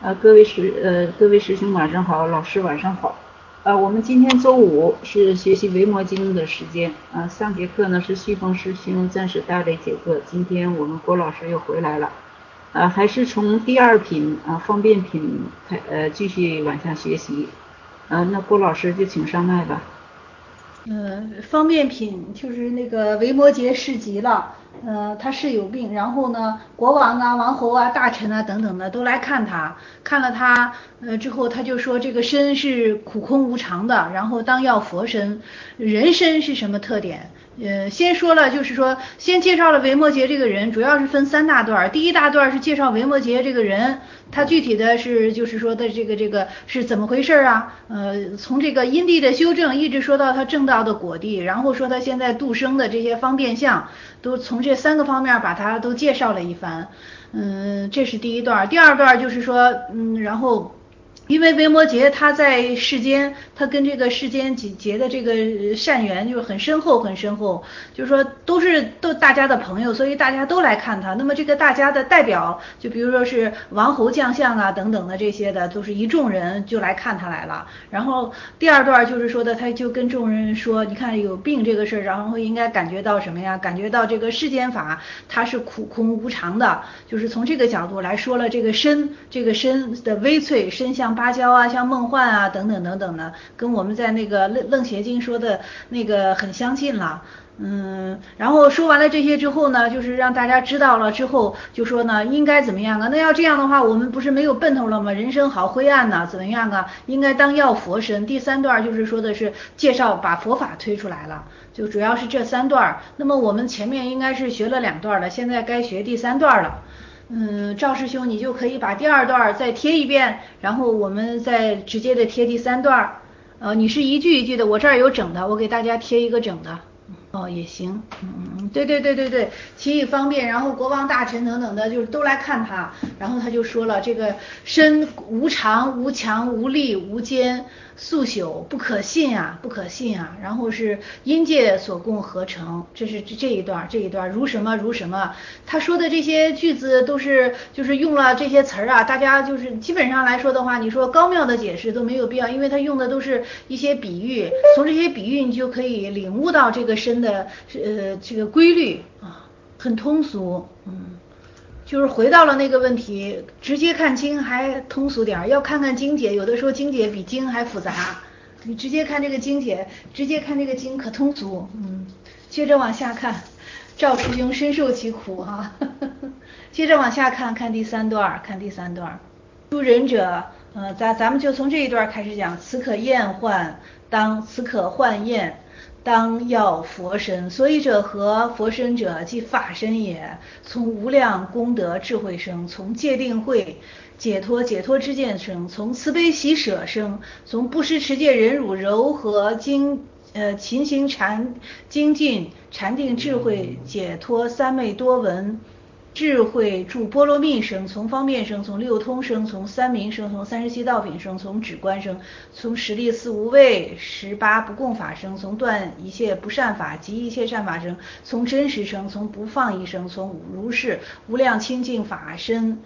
各位师兄晚上好，老师晚上好。我们今天周五是学习维摩经的时间。上节课呢是虚风师兄暂时带了节课，今天我们郭老师又回来了。还是从第二品方便品继续往下学习。那郭老师就请上麦吧。 方便品就是那个维摩诘事急了，他是有病，然后呢，国王啊、王侯啊、大臣啊等等的都来看他，看了他，之后他就说这个身是苦空无常的，然后当要佛身，人身是什么特点？先说了，就是说，先介绍了维摩诘这个人，主要是分三大段。第一大段是介绍维摩诘这个人，他具体的是就是说的这个是怎么回事啊？从这个因地的修正，一直说到他正道的果地，然后说他现在度生的这些方便相，都从这三个方面把他都介绍了一番。这是第一段。第二段就是说，然后。因为维摩诘他在世间，他跟这个世间结的这个善缘就是很深厚很深厚，就是说都大家的朋友，所以大家都来看他。那么这个大家的代表，就比如说是王侯将相啊等等的这些的，都是一众人就来看他来了。然后第二段就是说的，他就跟众人说，你看有病这个事儿，然后应该感觉到什么呀？感觉到这个世间法它是苦空无常的，就是从这个角度来说了这个身的微脆，身像芭蕉啊，像梦幻啊，等等等等的，跟我们在那个楞邪经说的那个很相近了。然后说完了这些之后呢，就是让大家知道了之后，就说呢应该怎么样啊？那要这样的话，我们不是没有奔头了吗？人生好灰暗呐，怎么样啊？应该当要佛身。第三段就是说的是介绍把佛法推出来了，就主要是这三段。那么我们前面应该是学了2段了，现在该学第3段了。赵师兄，你就可以把第2段再贴一遍，然后我们再直接的贴第3段。你是一句一句的，我这儿有整的，我给大家贴一个整的。也行，对，其以方便，然后国王大臣等等的，就是都来看他，然后他就说了，这个身无常无强无力无坚速朽，不可信啊，不可信啊，然后是因界所供合成，这是这一段如什么如什么，他说的这些句子都是就是用了这些词儿啊，大家就是基本上来说的话，你说高妙的解释都没有必要，因为他用的都是一些比喻，从这些比喻你就可以领悟到这个身的这个规律啊，很通俗。就是回到了那个问题，直接看经还通俗点，要看看经解，有的时候经解比经还复杂，你直接看这个经解，直接看这个经可通俗。接着往下看，赵师兄深受其苦哈。接着往下看看第3段，诸仁者，咱们就从这一段开始讲，此可厌患，此可患厌，当要佛身。所以者何？佛身者即法身也，从无量功德智慧生，从戒定慧解脱之见生，从慈悲喜舍生，从布施持戒忍辱柔和勤行精进禅定智慧解脱三昧多闻智慧助波罗蜜生，从方便生，从六通生，从三明生，从37道品生，从止观生，从十力四无畏18不共法生，从断一切不善法及一切善法生，从真实生，从不放逸生，从如是无量清净法生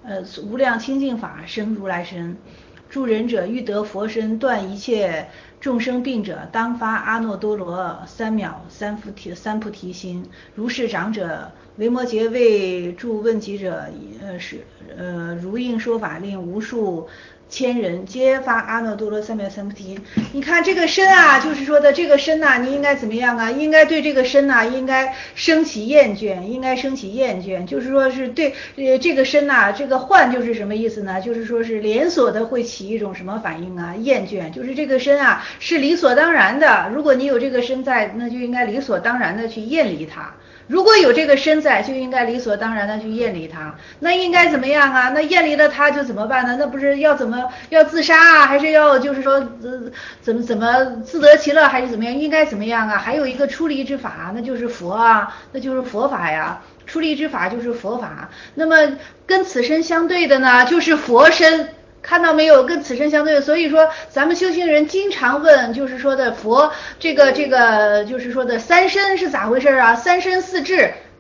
如来身。助人者欲得佛身，断一切众生病者，当发阿耨多罗三藐三菩提心。如是长者，维摩诘为助问疾者，如应说法令，无数千人皆发阿耨多罗三藐三菩提。你看这个身啊，就是说的这个身啊，你应该怎么样啊？应该对这个身啊，应该生起厌倦，就是说是对这个身啊，这个患就是什么意思呢？就是说是连锁的会起一种什么反应啊？厌倦，就是这个身啊是理所当然的，如果你有这个身在，那就应该理所当然的去厌离它。如果有这个身在，就应该理所当然的去厌离它。那应该怎么样啊？那厌离了它就怎么办呢？那不是要自杀啊？还是要就是说怎么自得其乐，还是怎么样？应该怎么样啊？还有一个出离之法，那就是佛啊，那就是佛法呀。出离之法就是佛法。那么跟此身相对的呢，就是佛身。看到没有？跟此身相对，所以说咱们修行人经常问，就是说的佛这个就是说的三身是咋回事啊？三身四智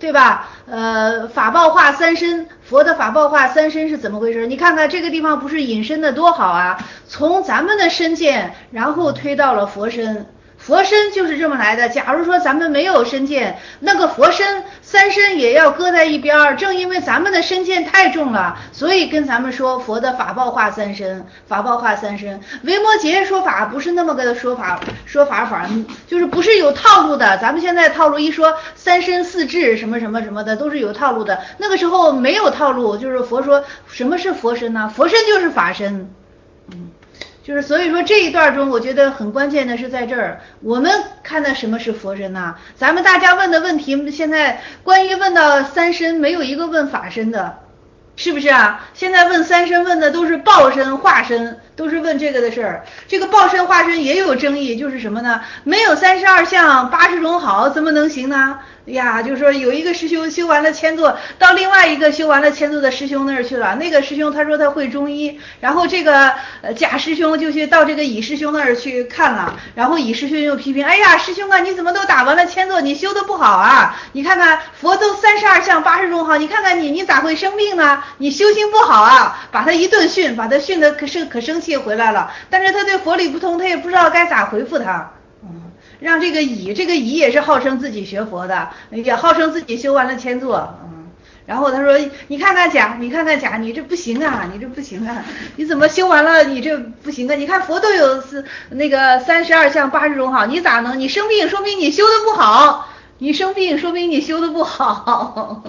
对吧？法报化三身，佛的法报化三身是怎么回事？你看看这个地方不是引申的多好啊，从咱们的身见，然后推到了佛身。佛身就是这么来的。假如说咱们没有身见，那个佛身三身也要搁在一边。正因为咱们的身见太重了，所以跟咱们说佛的法报化三身，法报化三身。维摩诘说法不是那么个说法，就是不是有套路的。咱们现在套路一说三身四智什么什么什么的都是有套路的，那个时候没有套路，就是佛说什么是佛身呢？佛身就是法身。就是所以说这一段中我觉得很关键的是在这儿，我们看的什么是佛身呐？咱们大家问的问题，现在关于问到三身没有一个问法身的，是不是啊？现在问三身问的都是报身化身，都是问这个的事儿。这个报身化身也有争议，就是什么呢？没有32相80种好怎么能行呢？呀，就是说有一个师兄修完了千座，到另外一个修完了千座的师兄那儿去了。那个师兄他说他会中医，然后这个甲师兄就去到这个乙师兄那儿去看了，然后乙师兄又批评，哎呀，师兄啊，你怎么都打完了千座，你修的不好啊？你看看佛都32相80种好，你看看你咋会生病呢？你修行不好啊！把他一顿训，把他训得可生气回来了。但是他对佛理不通，他也不知道该咋回复他。让这个乙也是号称自己学佛的，也号称自己修完了千座，然后他说你看看甲，你这不行啊，你这不行啊，你怎么修完了你这不行啊？你看佛都有那个32相80种好，你咋能？你生病说明你修的不好，你生病说明你修的不好。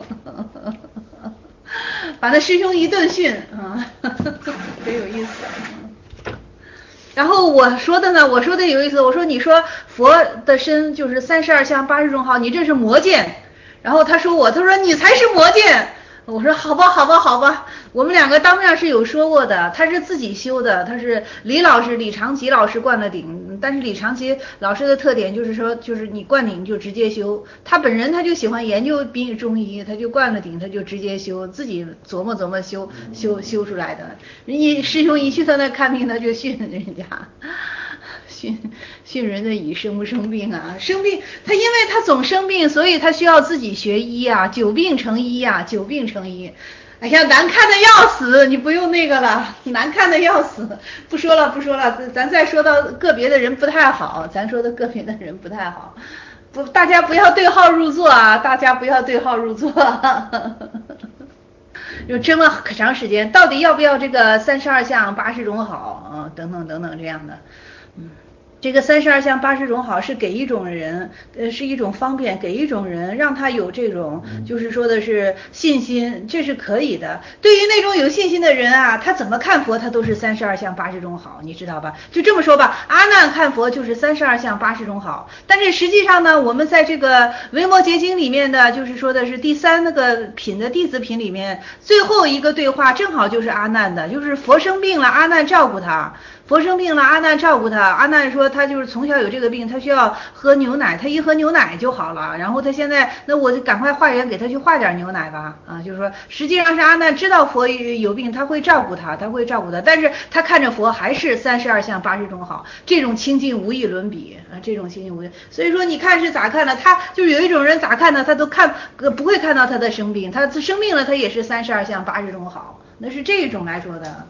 把那师兄一顿训啊，真有意思。然后我说的有意思，我说你说佛的身就是32相80种好，你这是魔见。然后他说你才是魔见。我说好吧，我们两个当面是有说过的，他是自己修的，他是李长吉老师灌了顶，但是李长吉老师的特点就是说，就是你灌顶就直接修，他本人他就喜欢研究中医，他就灌了顶，他就直接修，自己琢磨修出来的。师兄一去他那看病，他就训人家。训人的乙生不生病啊？生病，他因为他总生病，所以他需要自己学医啊，久病成医啊，久病成医。哎呀，难看的要死，你不用那个了，难看的要死。不说了，咱再说到个别的人不太好，不，大家不要对号入座啊，就争了可长时间，到底要不要这个32相80种好啊？等等这样的，这个32相80种好是给一种人，是一种方便，给一种人让他有这种，就是说的是信心，这是可以的。对于那种有信心的人啊，他怎么看佛，他都是32相80种好，你知道吧？就这么说吧，阿难看佛就是32相80种好，但是实际上呢，我们在这个维摩诘经里面的，就是说的是第3那个品的弟子品里面，最后一个对话正好就是阿难的，就是佛生病了，阿难照顾他。佛生病了，阿难照顾他。阿难说他就是从小有这个病，他需要喝牛奶，他一喝牛奶就好了。然后他现在，那我就赶快化缘给他去化点牛奶吧。就是说实际上是阿难知道佛有病，他会照顾他，但是他看着佛还是32相80种好，这种清净无以伦比啊，所以说你看是咋看的？他就是有一种人咋看的，他都不会看到他的生病，他生病了，他也是32相80种好。那是这一种来说的。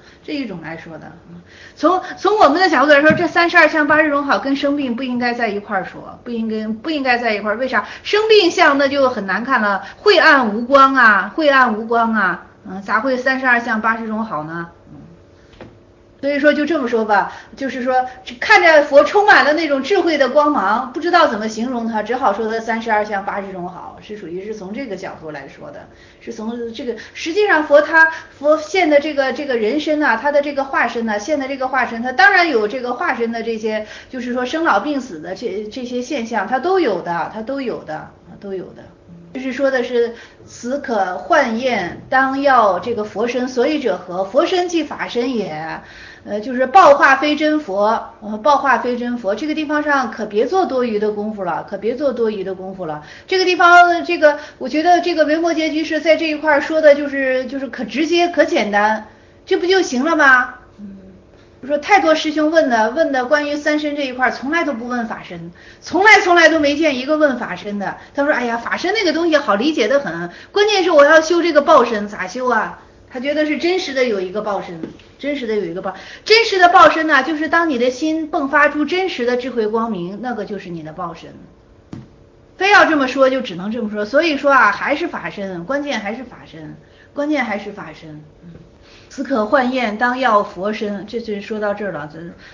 从我们的角度来说，这32相80种好跟生病不应该在一块儿说，不应该在一块儿。为啥？生病相那就很难看了，晦暗无光啊，咋会32相80种好呢？所以说就这么说吧，就是说看着佛充满了那种智慧的光芒，不知道怎么形容它，只好说它32相80种好，是属于是从这个角度来说的，是从这个实际上佛现的这个人身啊，他的这个化身啊，现的这个化身，他当然有这个化身的这些，就是说生老病死的这些现象，他都有的。就是说的是此可幻验，当要这个佛身，所以者何？佛身即法身也。就是报化非真佛，这个地方上可别做多余的功夫了，这个地方，我觉得这个维摩诘居士在这一块说的就是可直接可简单，这不就行了吗？ 就说太多师兄问的关于三身这一块，从来都不问法身，从来都没见一个问法身的。他说，哎呀，法身那个东西好理解的很，关键是我要修这个报身，咋修啊？他觉得是真实的有一个报身，真实的报身呢，就是当你的心迸发出真实的智慧光明，那个就是你的报身。非要这么说，就只能这么说。所以说啊，还是法身，关键还是法身。此可幻验，当要佛身。这就说到这儿了。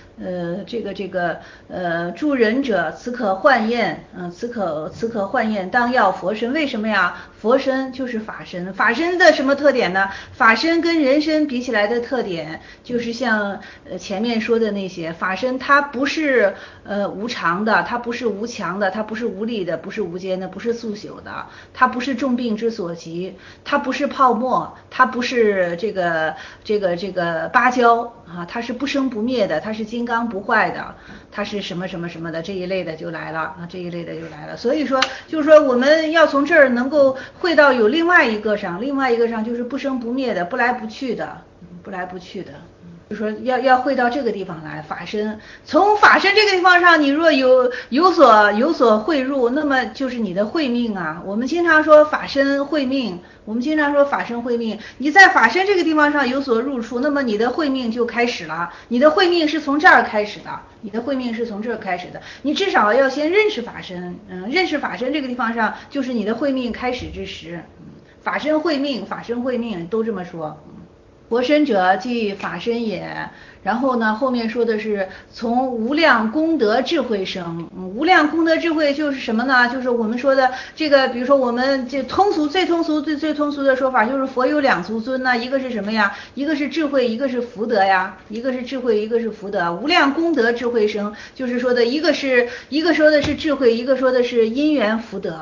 助人者，此可幻验，此可幻验，当要佛身。为什么呀？佛身就是法身。法身的什么特点呢？法身跟人身比起来的特点，就是像前面说的那些，法身它不是无常的，它不是无强的，它不是无力的，不是无间的，不是速朽的，它不是重病之所及，它不是泡沫，它不是这个芭蕉啊，它是不生不灭的，它是金刚不坏的，它是什么什么什么的，这一类的就来了啊，这一类的就来了。所以说，就是说我们要从这儿能够会到有另外一个上就是不生不灭的，不来不去的。就说要会到这个地方来，法身。从法身这个地方上，你若有所汇入，那么就是你的慧命啊。我们经常说法身慧命，你在法身这个地方上有所入处，那么你的慧命就开始了。你的慧命是从这儿开始的，你至少要先认识法身，认识法身这个地方上，就是你的慧命开始之时。法身慧命都这么说。佛身者即法身也。然后呢，后面说的是从无量功德智慧生。无量功德智慧就是什么呢？就是我们说的这个，比如说我们这最通俗的说法，就是佛有两足尊呢，一个是什么呀？一个是智慧，一个是福德呀。一个是智慧，一个是福德。无量功德智慧生，就是说的一个说的是智慧，一个说的是因缘福德，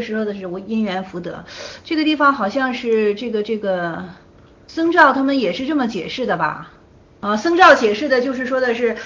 这个地方好像是这个僧肇他们也是这么解释的吧？僧肇解释的就是说的是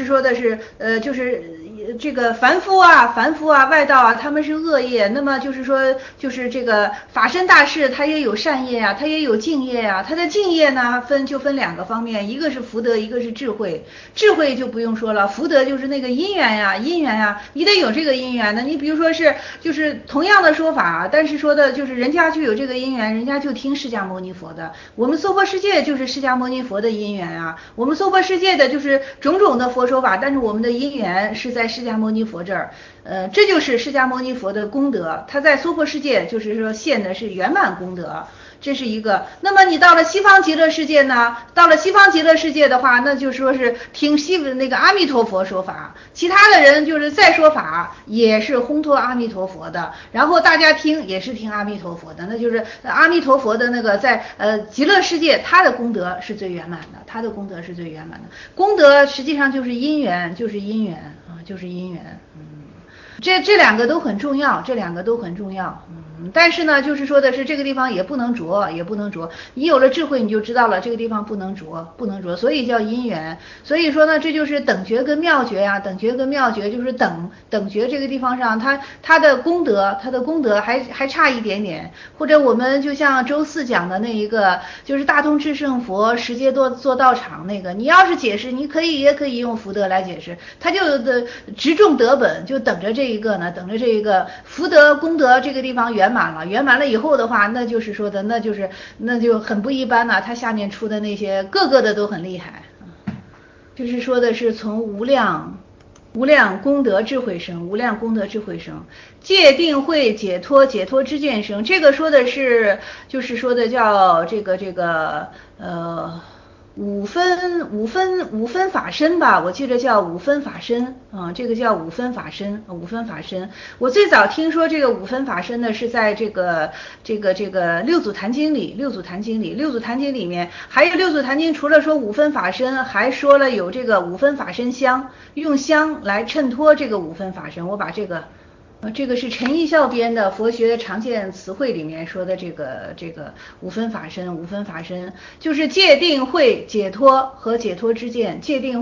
这个凡夫啊，外道啊，他们是恶业，那么就是说，就是这个法身大士，他也有善业啊，他也有净业啊，他的净业呢分两个方面，一个是福德，一个是智慧。智慧就不用说了，福德就是那个因缘呀，你得有这个因缘的。你比如说就是同样的说法，但是说的就是人家就有这个因缘，人家就听释迦牟尼佛的。我们娑婆世界就是释迦牟尼佛的因缘啊，我们娑婆世界的就是种种的佛说法，但是我们的因缘是在释迦牟尼佛这儿，这就是释迦牟尼佛的功德，他在娑婆世界就是说现的是圆满功德。这是一个。那么你到了西方极乐世界呢？到了西方极乐世界的话，那就说是听那个阿弥陀佛说法，其他的人就是再说法也是烘托阿弥陀佛的，然后大家听也是听阿弥陀佛的，那就是阿弥陀佛的那个在极乐世界，他的功德是最圆满的，功德实际上就是因缘啊，就是因缘。这两个都很重要，但是呢，就是说的是这个地方也不能着。你有了智慧，你就知道了这个地方不能着，所以叫因缘。所以说呢，这就是等觉跟妙觉呀，就是等觉这个地方上，它的功德还差一点点。或者我们就像周四讲的那一个，就是大通智胜佛十阶做道场那个，你要是解释，你也可以用福德来解释，他就直中得本，就等着这一个福德功德这个地方圆满了以后的话，那就是说的那就很不一般了，他下面出的那些个个的都很厉害。就是说的是从无量功德智慧生，戒定慧解脱知见生。这个说的是就是说的叫这个五分法身吧，我记得叫五分法身啊，这个叫五分法身。我最早听说这个五分法身呢，是在这个六祖坛经里面，还有六祖坛经除了说五分法身，还说了有这个五分法身香，用香来衬托这个五分法身。我把这个是陈一笑编的《佛学常见词汇》里面说的这个五分法身就是戒定慧解脱和解脱之见，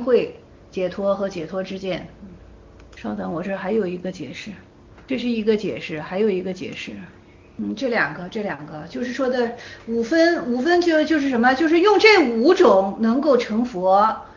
稍等，我这还有一个解释，这是一个解释，还有一个解释。这两个就是说的五分就是什么？就是用这5种能够成佛，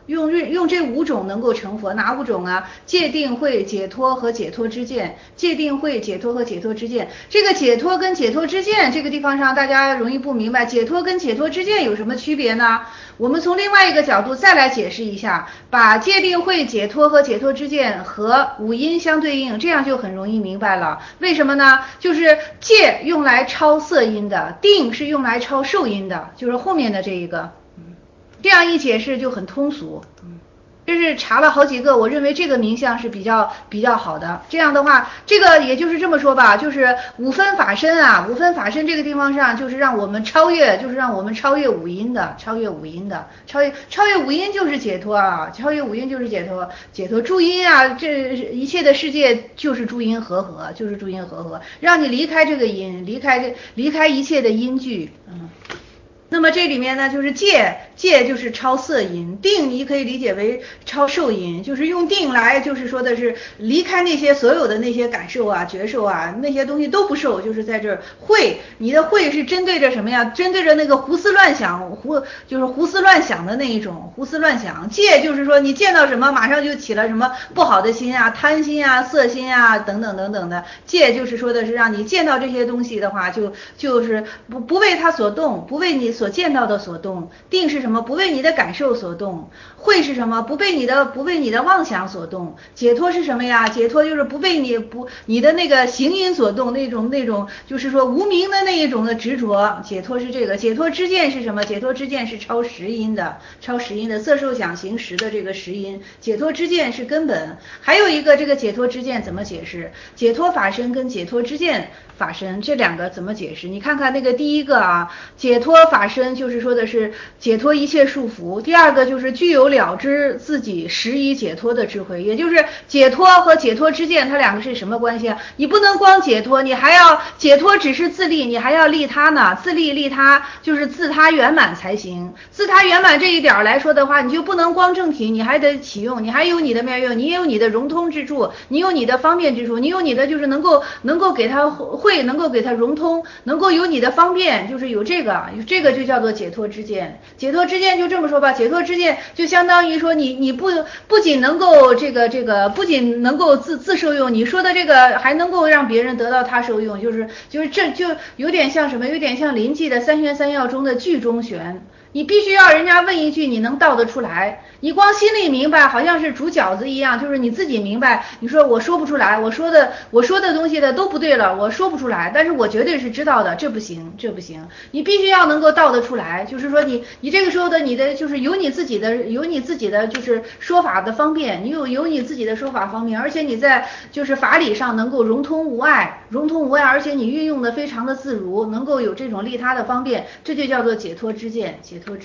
用这5种能够成佛，哪5种啊？戒定慧解脱和解脱之见，戒定慧解脱和解脱之见。这个解脱跟解脱之见这个地方上大家容易不明白，解脱跟解脱之见有什么区别呢？我们从另外一个角度再来解释一下，把戒定慧解脱和解脱之见和五阴相对应，这样就很容易明白了。为什么呢？就是戒用来超色阴的，定是用来超受阴的，就是后面的这一个。这样一解释就很通俗，这是查了好几个，我认为这个名相是比较好的。这样的话，这个也就是这么说吧，就是五分法身啊，五分法身这个地方上就是让我们超越，就是让我们超越五阴的，超越五阴就是解脱啊，超越五阴就是解脱，解脱诸阴啊，这一切的世界就是诸阴和合，就是诸阴和合，让你离开这个阴，离开一切的阴聚，那么这里面呢，就是戒就是超色阴，定你可以理解为超受阴，就是用定来，就是说的是离开那些所有的那些感受啊、觉受啊，那些东西都不受，就是在这儿慧，你的慧是针对着什么呀？针对着那个胡思乱想，就是胡思乱想的那一种胡思乱想。戒就是说你见到什么马上就起了什么不好的心啊、贪心啊、色心啊等等等等的。戒就是说的是让你见到这些东西的话，就是不为它所动，不为你所见到的所动。定是什么？不为你的感受所动。慧是什么？不被你的妄想所动。解脱是什么呀？解脱就是不被你的那个行因所动，那种就是说无明的那一种的执着。解脱是这个。解脱之见是什么？解脱之见是超十因的色受想行识的这个十因。解脱之见是根本。还有一个这个解脱之见怎么解释？解脱法身跟解脱之见法身这两个怎么解释？你看看那个第一个啊，解脱法身就是说的是解脱一切束缚，第二个就是具有了知自己实已解脱的智慧，也就是解脱和解脱之见它两个是什么关系啊？你不能光解脱，你还要解脱只是自利，你还要利他呢，自利利他就是自他圆满才行。自他圆满这一点来说的话，你就不能光正体，你还得启用，你还有你的妙用，你也有你的融通之处，你有你的方便之处，你有你的就是能够给他会，能够给他融通，能够有你的方便，就是有这个就叫做解脱之见。解脱之见就这么说吧，解脱之见就相当于说你不仅能够这个不仅能够自受用，你说的这个还能够让别人得到他受用，就是这就有点像什么？有点像临济的三玄三要中的句中玄。你必须要人家问一句，你能道得出来。你光心里明白，好像是煮饺子一样，就是你自己明白。你说我说不出来，我说的东西的都不对了，我说不出来，但是我绝对是知道的，这不行。你必须要能够道得出来，就是说你这个时候的你的就是有你自己的就是说法的方便，你有你自己的说法方便，而且你在就是法理上能够融通无碍，而且你运用的非常的自如，能够有这种利他的方便，这就叫做解脱之见。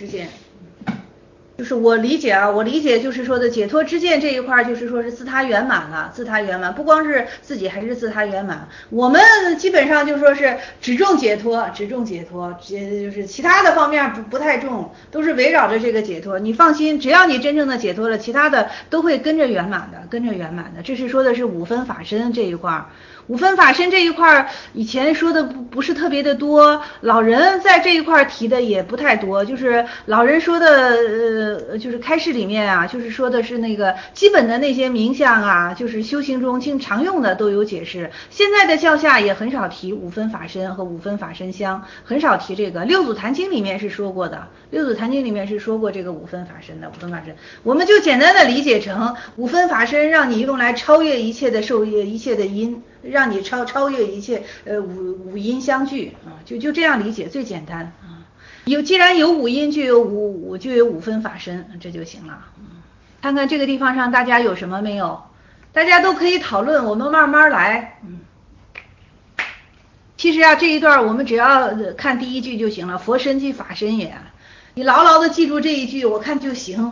就是我理解就是说的解脱之见这一块，就是说是自他圆满了，不光是自己，还是自他圆满。我们基本上就说是只重解脱，就是其他的方面不太重，都是围绕着这个解脱。你放心，只要你真正的解脱了，其他的都会跟着圆满的。这是说的是五分法身这一块。五分法身这一块以前说的不是特别的多，老人在这一块提的也不太多，就是老人说的就是开示里面啊，就是说的是那个基本的那些名相啊，就是修行中常用的都有解释。现在的教下也很少提五分法身和五分法身相，很少提这个。六祖坛经里面是说过的，这个五分法身的。我们就简单的理解成五分法身让你用来超越一切的受业，一切的因，让你超越一切五阴相聚啊，就这样理解最简单啊。既然有五阴，就有五分法身，这就行了。看看这个地方上大家有什么没有？大家都可以讨论，我们慢慢来。其实啊，这一段我们只要看第一句就行了，佛身即法身也。你牢牢的记住这一句，我看就行。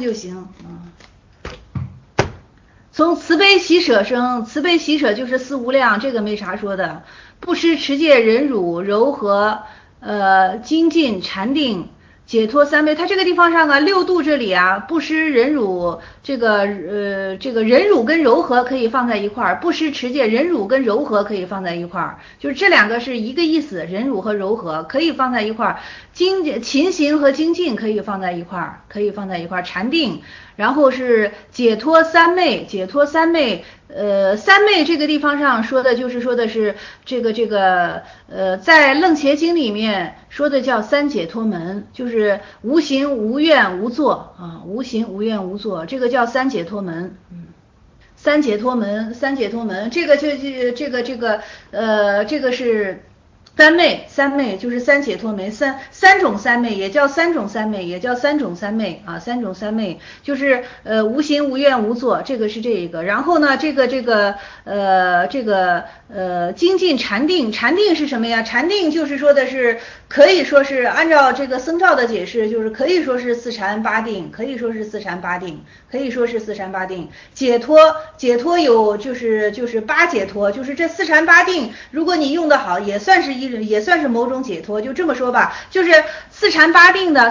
从慈悲喜舍生，慈悲喜舍就是四无量，这个没啥说的。不施持戒忍辱柔和精进禅定解脱三昧，它这个地方上啊，六度这里啊，布施、忍辱，这个忍辱跟柔和可以放在一块儿，布施、持戒、忍辱跟柔和可以放在一块儿，就是这两个是一个意思，忍辱和柔和可以放在一块儿，勤行和精进可以放在一块儿，禅定，然后是解脱三昧，三昧这个地方上说的是在楞伽经里面说的叫三解脱门，就是无行无愿无作啊，无行无愿无作，这个叫三解脱门。三解脱门，这个是三昧就是三解脱门，三种三昧也叫三种三昧，啊，三种三昧就是无行无愿无作，这个是这一个。然后呢，精进禅定是什么呀？禅定就是说的是可以说是按照这个僧肇的解释，就是可以说是四禅八定，解脱有就是八解脱，就是这四禅八定，如果你用得好，也算是某种解脱。就这么说吧，就是四禅八定的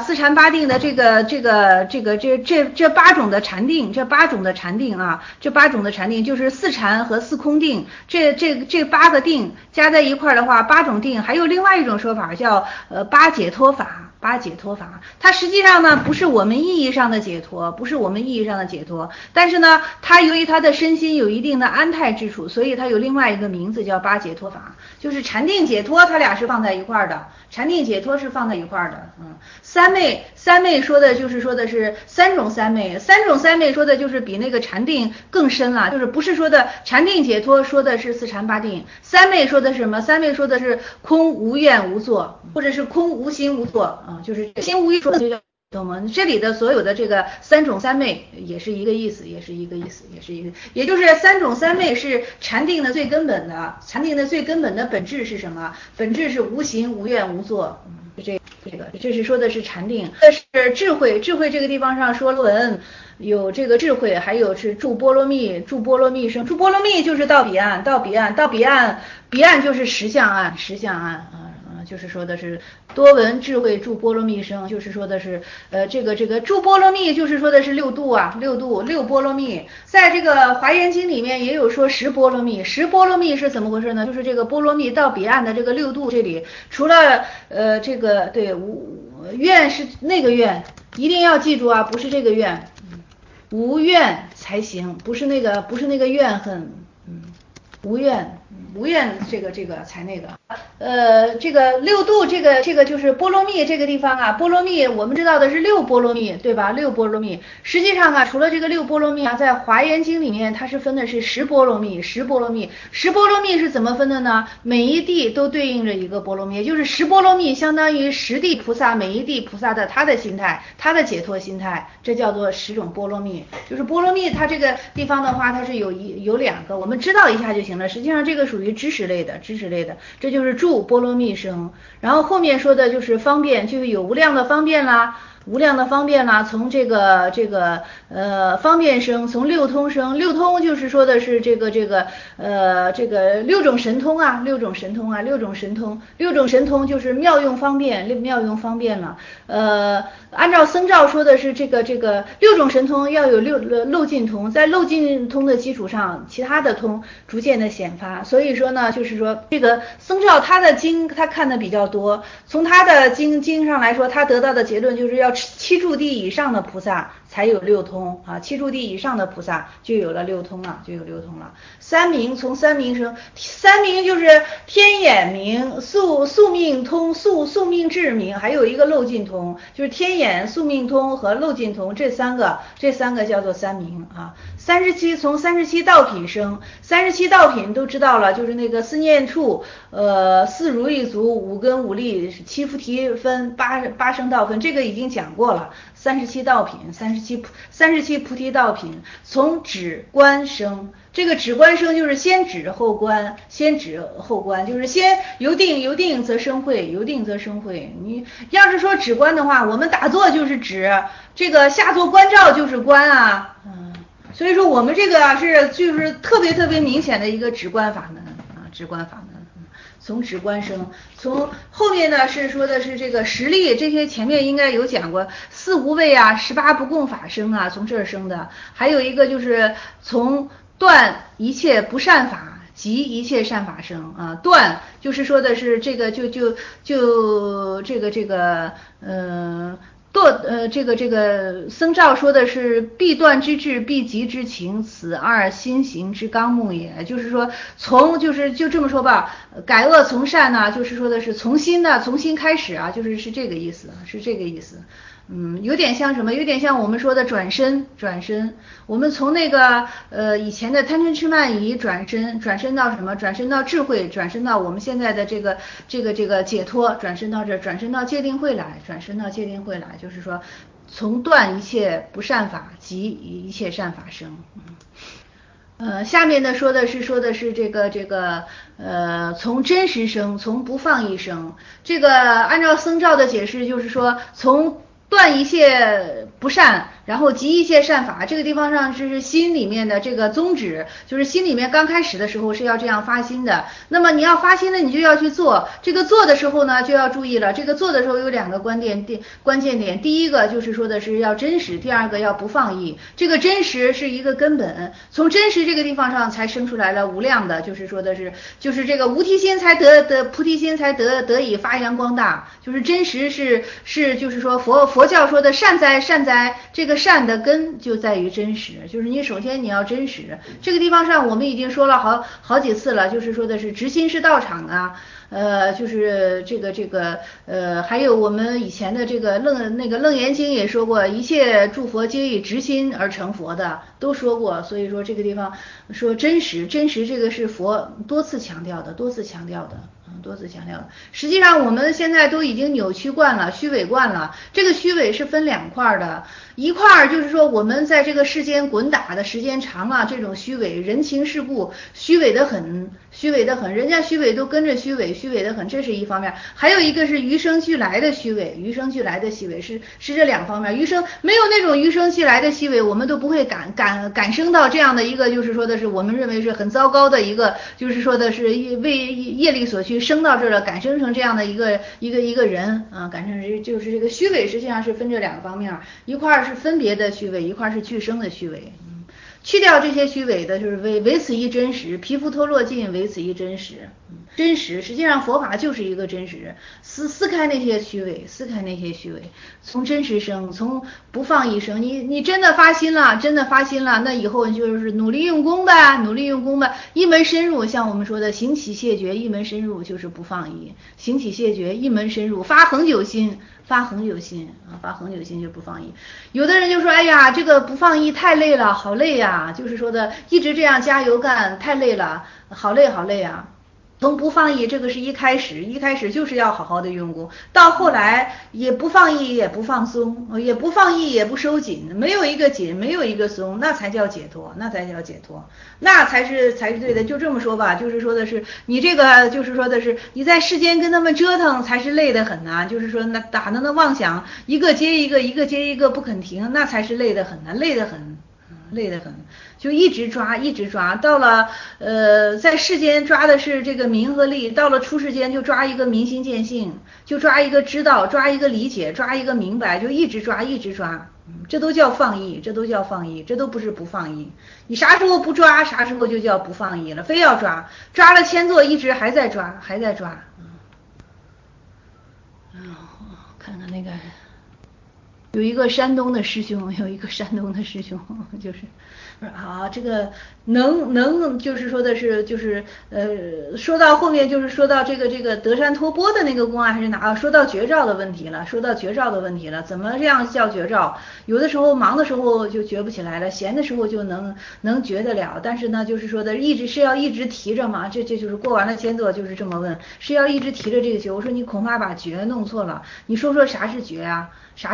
这八种的禅定，就是四禅和四空定，这八个定加在一块的话，八种定，还有另外一种说法叫八解脱法。它实际上呢不是我们意义上的解脱，但是呢，它由于它的身心有一定的安泰之处，所以它有另外一个名字叫八解脱法，就是禅定解脱，它俩是放在一块的。三昧说的是三种三昧说的就是比那个禅定更深了，就是不是说的禅定解脱说的是四禅八定，三昧说的是什么？三昧说的是空无愿无作，或者是空无心无作啊，就是心无欲说的就叫懂吗？这里的所有的这个三种三昧也是一个意思，也就是三种三昧是禅定的最根本的本质是什么？本质是无行无愿无作。这是说的是禅定，这是智慧这个地方上说论有这个智慧，还有是住波罗蜜生，住波罗蜜就是到彼岸，彼岸就是实相岸就是说的是多闻智慧住波罗蜜生，就是说的是这个住波罗蜜就是说的是六波罗蜜，在这个华严经里面也有说十波罗蜜是怎么回事呢？就是这个波罗蜜到彼岸的这个六度这里，除了愿是那个愿，一定要记住啊，不是这个愿，无愿才行，不是那个怨恨，无愿这个才那个。这个六度这个就是波罗蜜这个地方啊，波罗蜜我们知道的是六波罗蜜，对吧？六波罗蜜，实际上啊，除了这个六波罗蜜啊，在华严经里面它是分的是十波罗蜜是怎么分的呢？每一地都对应着一个波罗蜜，也就是十波罗蜜相当于十地菩萨，每一地菩萨的他的心态，他的解脱心态，这叫做十种波罗蜜。就是波罗蜜它这个地方的话，它是有两个，我们知道一下就行了。实际上这个属于知识类的，这就是住波罗蜜生。然后后面说的就是方便，就是有无量的方便啦，从这个方便生，从六通生，六通就是说的是这个六种神通六种神通就是妙用方便了。按照僧肇说的是这个六种神通要有漏尽通，在漏尽通的基础上，其他的通逐渐的显发。所以说呢，就是说这个僧肇他的经他看的比较多，从他的经上来说，他得到的结论就是要七住地以上的菩萨才有六通啊，七住地以上的菩萨就有了六通了。三明，从三明生，三明就是天眼明、宿命通、宿命智明，还有一个漏尽通，就是天眼、宿命通和漏尽通，这三个叫做三明啊。37从37道品生，37道品都知道了，就是那个四念处，四如意足，五根五力，七菩提分，八圣道分，这个已经讲过了。37道品，37菩提道品，从止观生。这个止观生就是先止后观，就是先由定则生慧，你要是说止观的话，我们打坐就是止，这个下坐观照就是观啊，所以说我们这个就是特别明显的一个止观法门。 从止观生，从后面呢是说的是这个实力，这些前面应该有讲过，四无畏啊，18不共法生啊，从这儿生的。还有一个就是从断一切不善法即一切善法生啊，断就是说的是这个这个僧兆说的是必断之智，必极之情，此二心行之纲目也。就是说就这么说吧，改恶从善呢，就是说的是从心呢，从心开始啊，是这个意思，是这个意思。有点像什么？有点像我们说的转身。我们从那个以前的贪嗔痴慢疑转身到什么？转身到智慧，转身到我们现在的这个解脱，转身到这，转身到戒定慧来，就是说从断一切不善法及一切善法生。下面呢说的是这个从真实生，从不放逸生。这个按照僧兆的解释，就是说从断一切不善，然后集一切善法，这个地方上是心里面的这个宗旨，就是心里面刚开始的时候是要这样发心的。那么你要发心呢，你就要去做。这个做的时候呢，就要注意了。这个做的时候有2个关键点，第一个就是说的是要真实，第二个要不放逸。这个真实是一个根本，从真实这个地方上才生出来了无量的，就是说的是这个无提心才得菩提心才得以发扬光大。就是真实是就是说佛教说的善哉，这个善的根就在于真实，就是你首先你要真实。这个地方上我们已经说了好几次了，就是说的是直心是道场啊，就是还有我们以前的这个楞严经也说过，一切诸佛皆以直心而成佛的，都说过。所以说这个地方说真实这个是佛多次强调的。实际上我们现在都已经扭曲惯了，虚伪惯了。这个虚伪是分2块的，一块就是说我们在这个世间滚打的时间长了，这种虚伪，人情世故虚伪的很，人家虚伪都跟着虚伪的很，这是一方面。还有一个是与生俱来的虚伪，是这2方面。没有那种与生俱来的虚伪，我们都不会感生到这样的一个，就是说的是我们认为是很糟糕的一个，就是说的是为业力所趋生到这儿了，感生成这样的一个人啊，感生就是这个虚伪实际上是分这2个方面，一块是分别的虚伪，一块是俱生的虚伪。去掉这些虚伪的，就是唯此一真实，皮肤脱落尽，唯此一真实。真实实际上佛法就是一个真实，撕开那些虚伪，从真实生，从不放逸生。你真的发心了，那以后就是努力用功呗，一门深入。像我们说的行起谢绝，一门深入就是不放逸，行起谢绝一门深入，发恒久心就不放逸。有的人就说，哎呀，这个不放逸太累了，好累呀，就是说的一直这样加油干，太累了，好累呀。从不放逸，这个是一开始就是要好好的用功，到后来也不放逸，也不放松，也不放逸，也不收紧，没有一个紧，没有一个松，那才叫解脱，那才是对的。就这么说吧，就是说的是你这个，就是说的是你在世间跟他们折腾，才是累得很呐。就是说那打的那妄想一个接一个不肯停，那才是累得很呐，累得很，就一直抓，到了在世间抓的是这个名和利，到了出世间就抓一个明心见性，就抓一个知道，抓一个理解，抓一个明白，就一直抓，这都叫放逸，这都不是不放逸。你啥时候不抓，啥时候就叫不放逸了，非要抓了千座，一直还在抓。看看那个。有一个山东的师兄，就是啊，这个能就是说的是说到后面就是说到这个德山托钵的那个公案还是哪说到绝招的问题了，怎么这样叫绝招？有的时候忙的时候就觉不起来了，闲的时候就能觉得了，但是呢就是说的要一直提着嘛，这就是过完了千座就是这么问，是要一直提着这个觉。我说你恐怕把觉弄错了，你说啥是觉啊？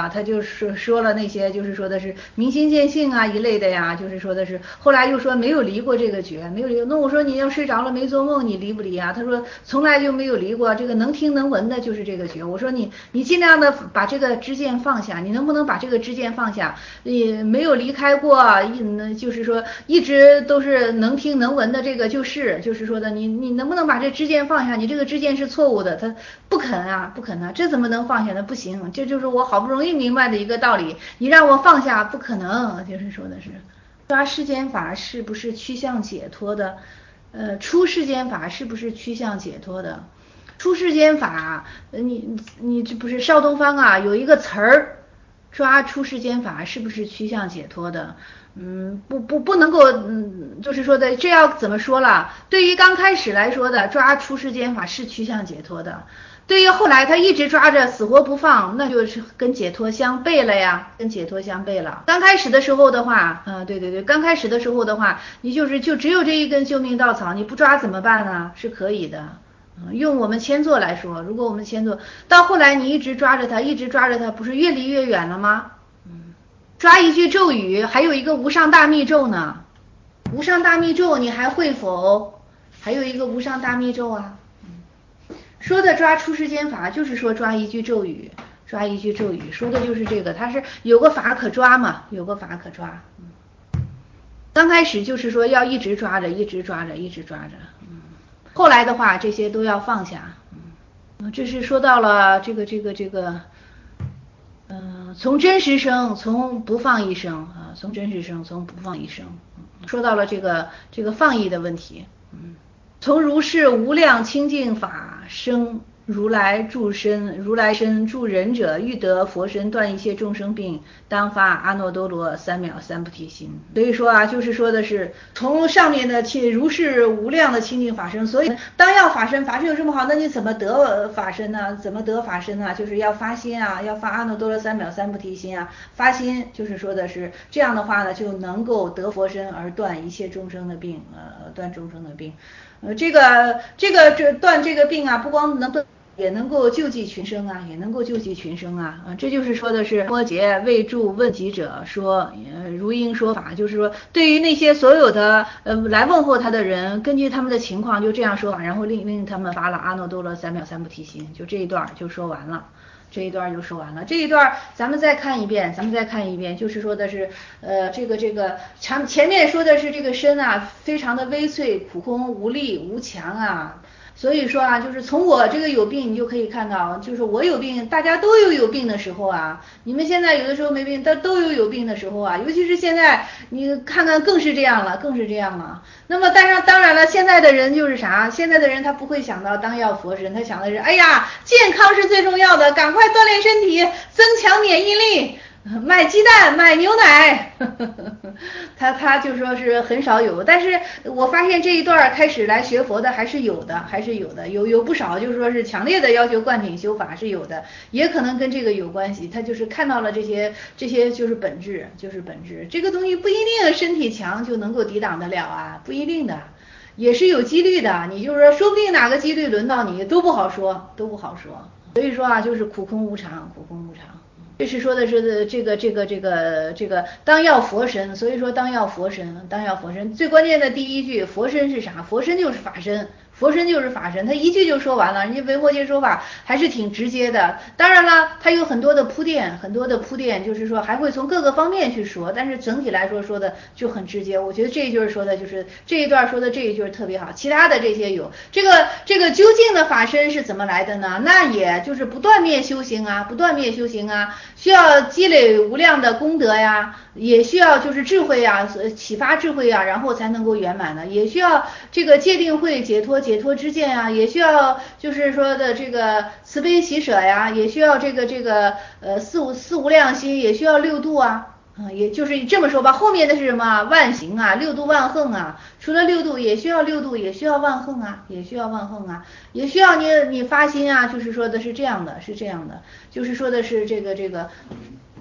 了，他就是说了那些就是说的是明心见性啊一类的呀，就是说的是后来又说没有离过这个觉，没有离。那我说你要睡着了没做梦，你离不离啊？他说从来就没有离过，这个能听能闻的就是这个觉。我说你尽量的把这个知见放下，你能不能把这个知见放下？你没有离开过，就是说一直都是能听能闻的这个就是说的你能不能把这知见放下？你这个知见是错误的，他不肯啊，不肯啊，这怎么能放下呢？不行，这就是我好不容易明白的一个道理，你让我放下，不可能，就是说的是抓世间法是不是趋向解脱的？出世间法是不是趋向解脱的？出世间法，你这不是邵东方啊？有一个词儿，抓出世间法是不是趋向解脱的？不能够，就是说的这要怎么说了？对于刚开始来说的，抓出世间法是趋向解脱的。对于后来他一直抓着死活不放，那就是跟解脱相悖了呀，跟解脱相悖了。刚开始的时候的话，对，刚开始的时候的话，你就只有这一根救命稻草，你不抓怎么办呢？是可以的。用我们谦座来说，如果我们谦座到后来你一直抓着它，一直抓着它，不是越离越远了吗？抓一句咒语，还有一个无上大密咒呢。无上大密咒你还会否？还有一个无上大密咒啊。说的抓出世间法，就是说抓一句咒语，抓一句咒语，说的就是这个，它是有个法可抓嘛，有个法可抓。刚开始就是说要一直抓着，一直抓着，一直抓着。后来的话，这些都要放下。这是说到了这个，从真实生，从不放一生啊，从真实生，从不放一生。说到了这个放逸的问题。从如是无量清净法生如来助身，如来身助人者，欲得佛身断一切众生病，当发阿耨多罗三藐三菩提心。所以说啊，就是说的是从上面的如是无量的清净法身，所以当要法身，法身有什么好？那你怎么得法身呢？怎么得法身呢？就是要发心啊，要发阿耨多罗三藐三菩提心啊，发心就是说的是这样的话呢，就能够得佛身而断一切众生的病，断众生的病。这断这个病啊，不光能断，也能够救济群生啊，也能够救济群生啊。这就是说的是摩诘为助问疾者说，如应说法，就是说对于那些所有的来问候他的人，根据他们的情况就这样说法，然后令他们发了阿耨多罗三藐三菩提心，就这一段就说完了。这一段就说完了，这一段咱们再看一遍，就是说的是，前面说的是这个身啊，非常的微脆、苦空、无力、无强啊。所以说啊，就是从我这个有病，你就可以看到，就是我有病，大家都有病的时候啊。你们现在有的时候没病，但都有病的时候啊。尤其是现在，你看看更是这样了，更是这样了。那么当然了，现在的人就是啥？现在的人他不会想到当要佛身，他想的是，哎呀，健康是最重要的，赶快锻炼身体，增强免疫力。买鸡蛋，买牛奶，他就说是很少有，但是我发现这一段开始来学佛的还是有的，有不少就是说是强烈的要求灌顶修法是有的，也可能跟这个有关系，他就是看到了这些就是本质，这个东西不一定身体强就能够抵挡得了啊，不一定的，也是有几率的，你就是说不定哪个几率轮到你都不好说，所以说啊，就是苦空无常。这是说的是这个当要佛身，所以说当要佛身，最关键的第一句，佛身是啥？佛身就是法身。他一句就说完了，人家维摩诘说法还是挺直接的。当然了，他有很多的铺垫，就是说还会从各个方面去说，但是整体来说的就很直接。我觉得这一句说的就是这一段说的这一句特别好，其他的这些有这个究竟的法身是怎么来的呢？那也就是不断灭修行啊，需要积累无量的功德呀，也需要就是智慧呀，启发智慧呀，然后才能够圆满的，也需要这个戒定慧解脱之见啊，也需要就是说的这个慈悲喜舍呀，也需要这个四无量心，也需要六度啊。也就是这么说吧，后面的是什么万行啊，六度万横啊，除了六度也需要万横啊，也需要你发心啊，就是说的是这样的，就是说的是这个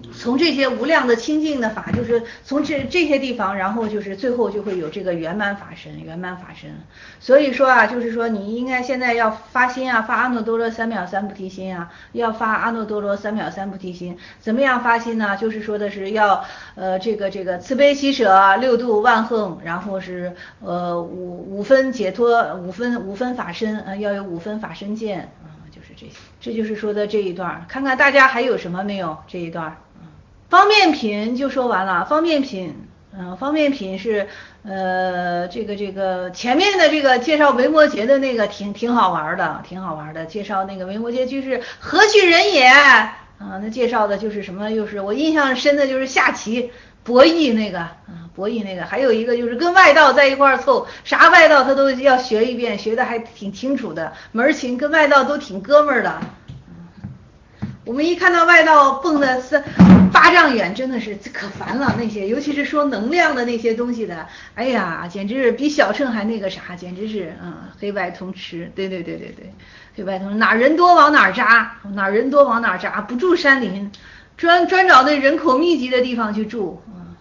从这些无量的清净的法，就是从这些地方，然后就是最后就会有这个圆满法身，圆满法身。所以说啊，就是说你应该现在要发心啊，发阿耨多罗三藐三菩提心啊，要发阿耨多罗三藐三菩提心。怎么样发心呢？就是说的是要这个慈悲喜舍，六度万恒，然后是五分解脱，五分法身要有五分法身见啊，就是这些。这就是说的这一段，看看大家还有什么没有这一段。方便品就说完了，方便品，方便品是这个前面的这个介绍维摩诘的那个挺好玩的，挺好玩的，介绍那个维摩诘居士何许人也啊，那介绍的就是什么，就是我印象深的就是下棋博弈那个博弈那个，还有一个就是跟外道在一块凑，啥外道他都要学一遍，学的还挺清楚的，门儿清，跟外道都挺哥们儿的。我们一看到外道蹦的8丈远，真的是可烦了。那些尤其是说能量的那些东西的，哎呀，简直是比小乘还那个啥，简直是黑白通吃。对，黑白通哪人多往哪扎，哪人多往哪扎，不住山林，专找那人口密集的地方去住。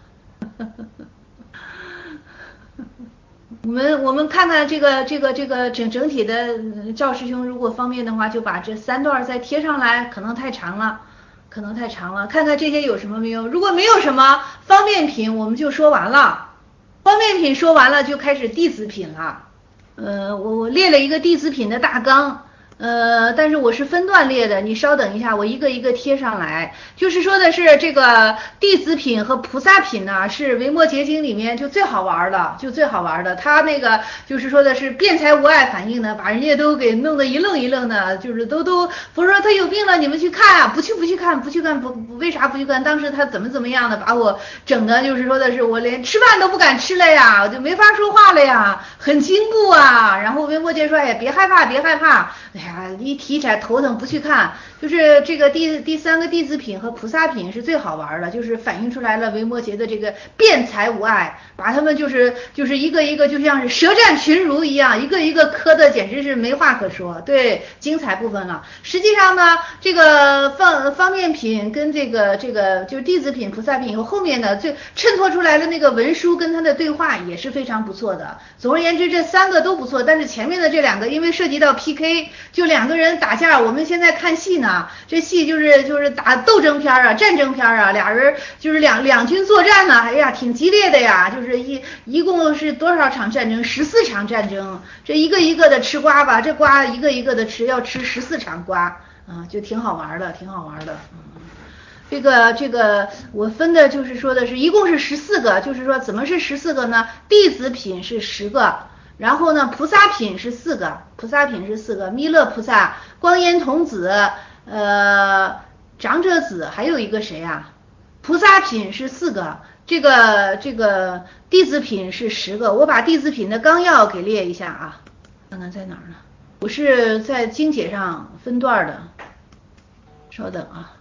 我们看看这个整体的赵师兄，如果方便的话，就把这3段再贴上来，可能太长了，看看这些有什么没有？如果没有什么方便品，我们就说完了。方便品说完了，就开始弟子品了。我列了一个弟子品的大纲。但是我是分段列的，你稍等一下，我一个一个贴上来。就是说的是这个弟子品和菩萨品呢，是维摩诘经里面就最好玩的，他那个就是说的是辩才无碍反应的，把人家都给弄得一愣一愣的，就是都佛说他有病了，你们去看啊，不去看，为啥不去看？当时他怎么样的，把我整的就是说的是我连吃饭都不敢吃了呀，我就没法说话了呀，很惊怖啊。然后维摩诘说，哎，别害怕，哎呀，一提起来头疼，不去看。就是这个第3个弟子品和菩萨品是最好玩的，就是反映出来了维摩诘的这个辩才无碍，把他们就是一个一个就像是舌战群儒一样，一个一个磕的简直是没话可说。对，精彩部分了。实际上呢，这个方便品跟这个就是弟子品、菩萨品以后面的最衬托出来的那个文书跟他的对话也是非常不错的。总而言之，这3个都不错，但是前面的这2个因为涉及到 PK， 就2个人打架，我们现在看戏呢，这戏就是打斗争片啊，战争片啊，俩人就是两军作战呢，哎呀，挺激烈的呀，就是一共是多少场战争？14场战争，这一个一个的吃瓜吧，这瓜一个一个的吃，要吃14场瓜就挺好玩的。这个我分的就是说的是一共是14个，就是说怎么是14个呢？弟子品是10个。然后呢，菩萨品是4个，弥勒菩萨、光严童子、长者子，还有一个谁啊？菩萨品是4个，这个弟子品是10个。我把弟子品的纲要给列一下啊，看看在哪儿呢？我是在经解上分段的，稍等啊。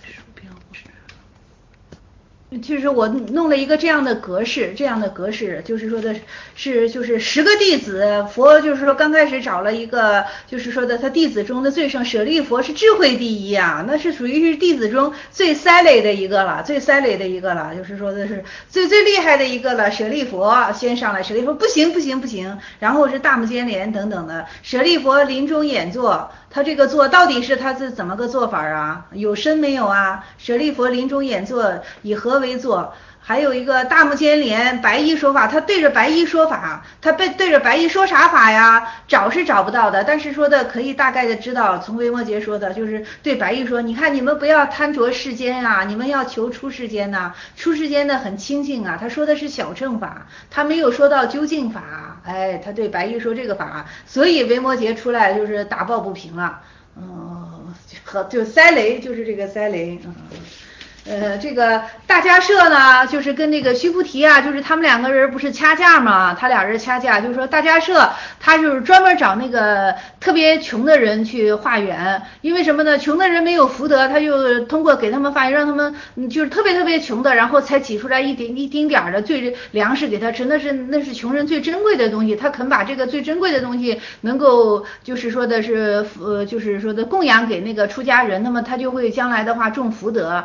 就是我弄了一个这样的格式，就是说的是就是10个弟子，佛就是说刚开始找了一个，就是说的他弟子中的最胜，舍利佛是智慧第一啊，那是属于是弟子中最塞雷的一个了，就是说的是最厉害的一个了。舍利佛先上来，舍利佛不行，然后是大目犍连等等的，舍利佛临终演坐。他这个坐到底是他是怎么个做法啊？有身没有啊？舍利佛临终演坐以何为坐？还有一个大目犍连白衣说法，他对着白衣说法，他对着白衣说啥法呀？找是找不到的，但是说的可以大概的知道，从维摩诘说的就是对白衣说，你看你们不要贪着世间啊，你们要求出世间呐，出世间的很清净啊。他说的是小乘法，他没有说到究竟法。哎，他对白衣说这个法，所以维摩诘出来就是打抱不平了。就塞雷，就是这个塞雷。这个大迦叶呢，就是跟那个须菩提啊，就是他们2个人不是掐架嘛，他俩人掐架，就是说大迦叶他就是专门找那个特别穷的人去化缘，因为什么呢？穷的人没有福德，他就通过给他们化缘，让他们就是特别穷的，然后才挤出来一丁点的粮食给他吃，那是穷人最珍贵的东西，他肯把这个最珍贵的东西能够就是说的是就是说的供养给那个出家人，那么他就会将来的话种福德，就是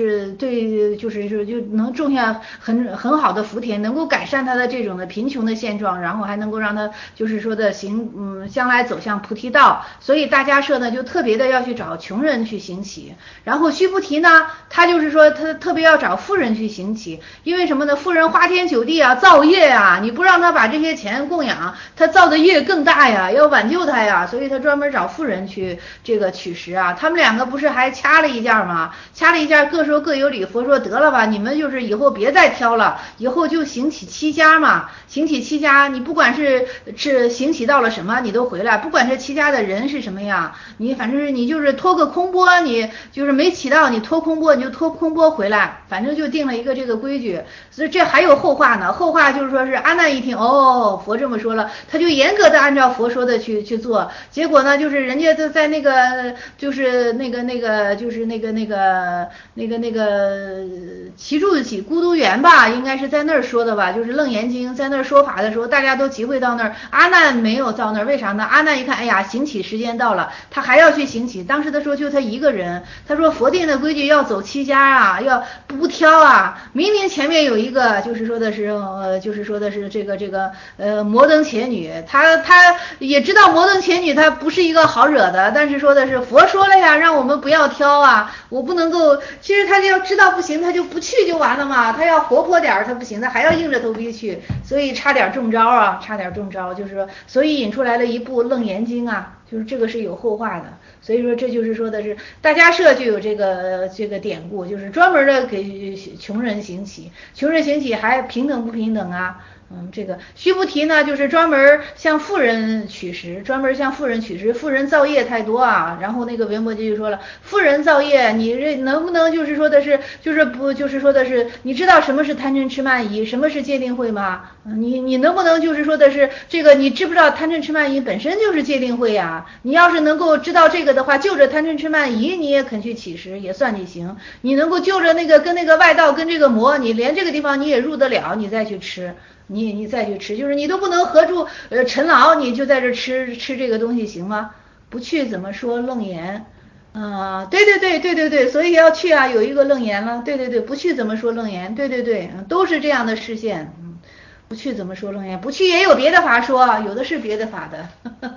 就是对，就是说就能种下很好的福田，能够改善他的这种的贫穷的现状，然后还能够让他就是说的将来走向菩提道。所以大家社呢就特别的要去找穷人去行乞，然后须菩提呢，他就是说他特别要找富人去行乞，因为什么呢？富人花天酒地啊，造业啊，你不让他把这些钱供养，他造的业更大呀，要挽救他呀，所以他专门找富人去这个取食啊。他们两个不是还掐了一架吗？掐了一架，各说各有理。佛说得了吧，你们就是以后别再挑了，以后就行乞七家嘛，行乞七家，你不管是行乞到了什么，你都回来，不管是七家的人是什么样，你反正是你就是托个空钵，你就是没乞到，你托空钵你就托空钵回来，反正就定了一个这个规矩。所以这还有后话呢，后话就是说是阿难一听，哦，佛这么说了，他就严格的按照佛说的去做，结果呢，就是人家都在那个就是奇住起孤独园吧，应该是在那儿说的吧，就是楞严经在那儿说法的时候，大家都集会到那儿，阿难没有到那儿，为啥呢？阿难一看，哎呀，行乞时间到了，他还要去行乞。当时他说就他一个人，他说佛定的规矩要走七家啊，要不挑啊，明明前面有一个就是说的是这个摩登伽女，他也知道摩登伽女她不是一个好惹的，但是说的是佛说了呀，让我们不要挑啊，我不能够，其实他要知道不行，他就不去就完了嘛，他要活泼点他不行，他还要硬着头皮去，所以差点中招啊，就是说，所以引出来了一部楞严经啊，就是这个是有后话的，所以说这就是说的是大家社就有这个典故，就是专门的给穷人行乞，穷人行乞还平等不平等啊？这个须菩提呢，就是专门向富人取食，富人造业太多啊。然后那个维摩诘就说了，富人造业，你能不能就是说的是，你知道什么是贪嗔痴慢疑，什么是戒定慧吗？你能不能就是说的是这个，你知不知道贪嗔痴慢疑本身就是戒定慧呀？你要是能够知道这个的话，就着贪嗔痴慢疑，你也肯去乞食，也算你行。你能够就着那个跟那个外道跟这个魔，你连这个地方你也入得了，你再去吃。你再去吃，就是你都不能合住陈劳，你就在这吃这个东西行吗？不去怎么说楞严？对，所以要去啊，有一个楞严了，对，不去怎么说楞严？对，都是这样的视线，不去怎么说楞严？不去也有别的法说，有的是别的法的。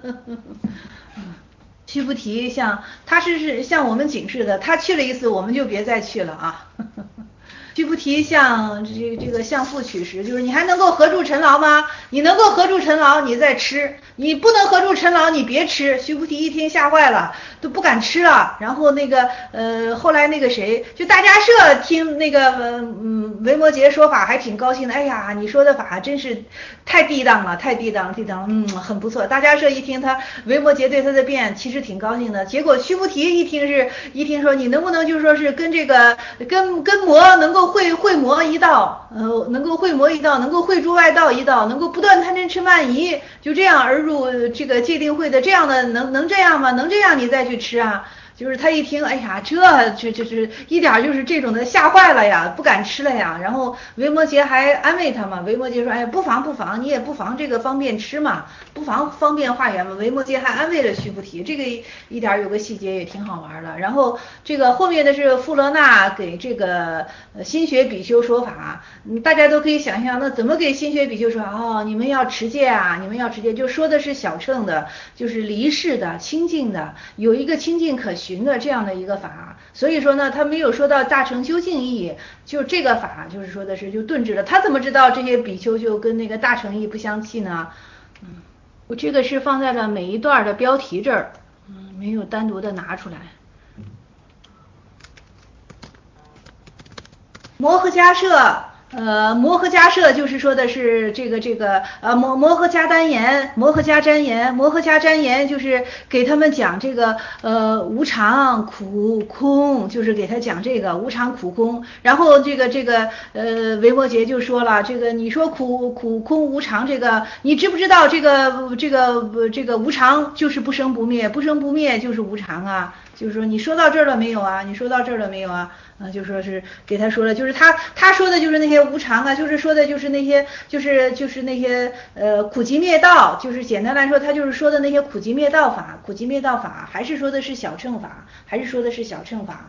须菩提他是像我们警示的，他去了一次，我们就别再去了啊。须菩提向这个向父取食，就是你还能够合住尘劳吗？你能够合住尘劳，你再吃；你不能合住尘劳，你别吃。须菩提一听吓坏了，都不敢吃了。然后后来那个谁，就大家社听那个维摩诘说法还挺高兴的。哎呀，你说的法真是太地当了，很不错。大家社一听维摩诘对他的辩，其实挺高兴的。结果须菩提一听说你能不能就是说是跟这个跟魔能够会魔一道，能够会魔一道，能够会诸外道一道，能够不断贪嗔痴慢疑，就这样而入这个戒定慧的，这样的能这样吗？能这样你再去吃啊？就是他一听，哎呀，这一点就是这种的吓坏了呀，不敢吃了呀。然后维摩诘还安慰他嘛，维摩诘说，哎，不妨，你也不妨这个方便吃嘛，不妨方便化缘嘛。维摩诘还安慰了须菩提，这个一点有个细节也挺好玩的。然后这个后面的是富罗那给这个新学比丘说法，大家都可以想象，那怎么给新学比丘说？哦，你们要持戒啊，就说的是小乘的，就是离世的、清净的，有一个清净可循的这样的一个法。所以说呢，他没有说到大乘究竟义，就这个法就是说的是就顿止了。他怎么知道这些比丘就跟那个大乘义不相契呢？我这个是放在了每一段的标题这儿，没有单独的拿出来。摩诃迦摄，摩诃迦摄就是说的是这个摩诃迦旃延就是给他们讲这个无常苦空，就是给他讲这个无常苦空。然后这个维摩诘就说了，这个你说苦空无常，这个你知不知道这个无常就是不生不灭，不生不灭就是无常啊。就是说你说到这儿了没有啊？就说是给他说了，就是他说的就是那些无常啊，就是说的就是那些苦集灭道，就是简单来说，他就是说的那些苦集灭道法，还是说的是小乘法，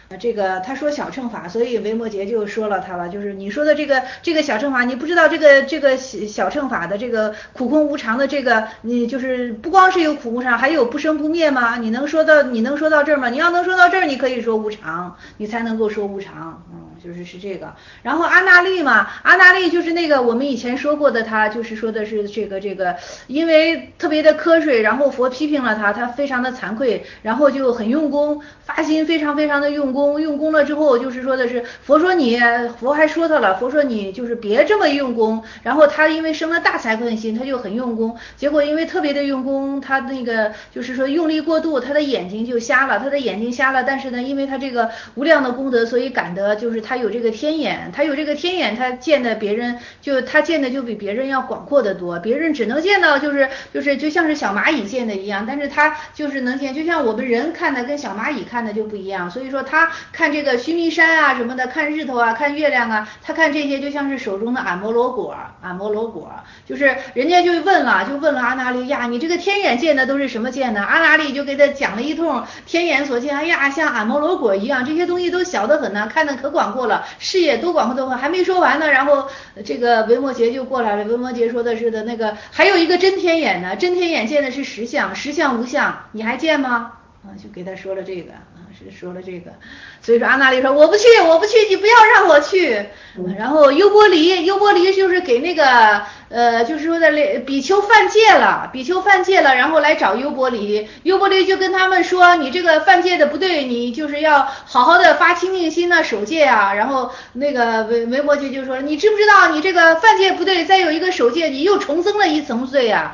这个他说小乘法，所以维摩诘就说了他了，就是你说的这个小乘法，你不知道这个小乘法的这个苦空无常的这个，你就是不光是有苦无常，还有不生不灭吗？你能说到这儿吗？你要能说到这儿，你可以说无常，你才能够说无常，就是这个。然后阿那律嘛，阿那律就是那个我们以前说过的，他就是说的是这个，因为特别的瞌睡，然后佛批评了他，他非常的惭愧，然后就很用功，发心非常非常的用功，用功了之后就是说的是佛还说他了，佛说你就是别这么用功，然后他因为生了大惭愧心，他就很用功，结果因为特别的用功，他那个就是说用力过度，他的眼睛就瞎了，但是呢，因为他这个无量的功德，所以感得就是他有这个天眼，他见的别人他见的就比别人要广阔的多，别人只能见到就是就像是小蚂蚁见的一样，但是他就是能见，就像我们人看的跟小蚂蚁看的就不一样，所以说他看这个须弥山啊什么的，看日头啊，看月亮啊，他看这些就像是手中的阿摩罗果，就是人家就问了阿那律呀，你这个天眼见的都是什么见呢？阿那律就给他讲了一通天眼所见，哎呀，像阿摩罗果一样，这些东西都小得很呢，看得可广阔了，视野多广阔多，还没说完呢，然后这个维摩诘就过来了，维摩诘说的是的那个还有一个真天眼呢，真天眼见的是实相无相，你还见吗？就给他说了这个所以说阿那律说我不去，你不要让我去。然后优波离就是给那个就是说的比丘犯戒了，然后来找优波离就跟他们说，你这个犯戒的不对，你就是要好好的发清净心呢，守戒啊。然后那个维摩诘就说，你知不知道你这个犯戒不对，再有一个守戒，你又重增了一重罪啊，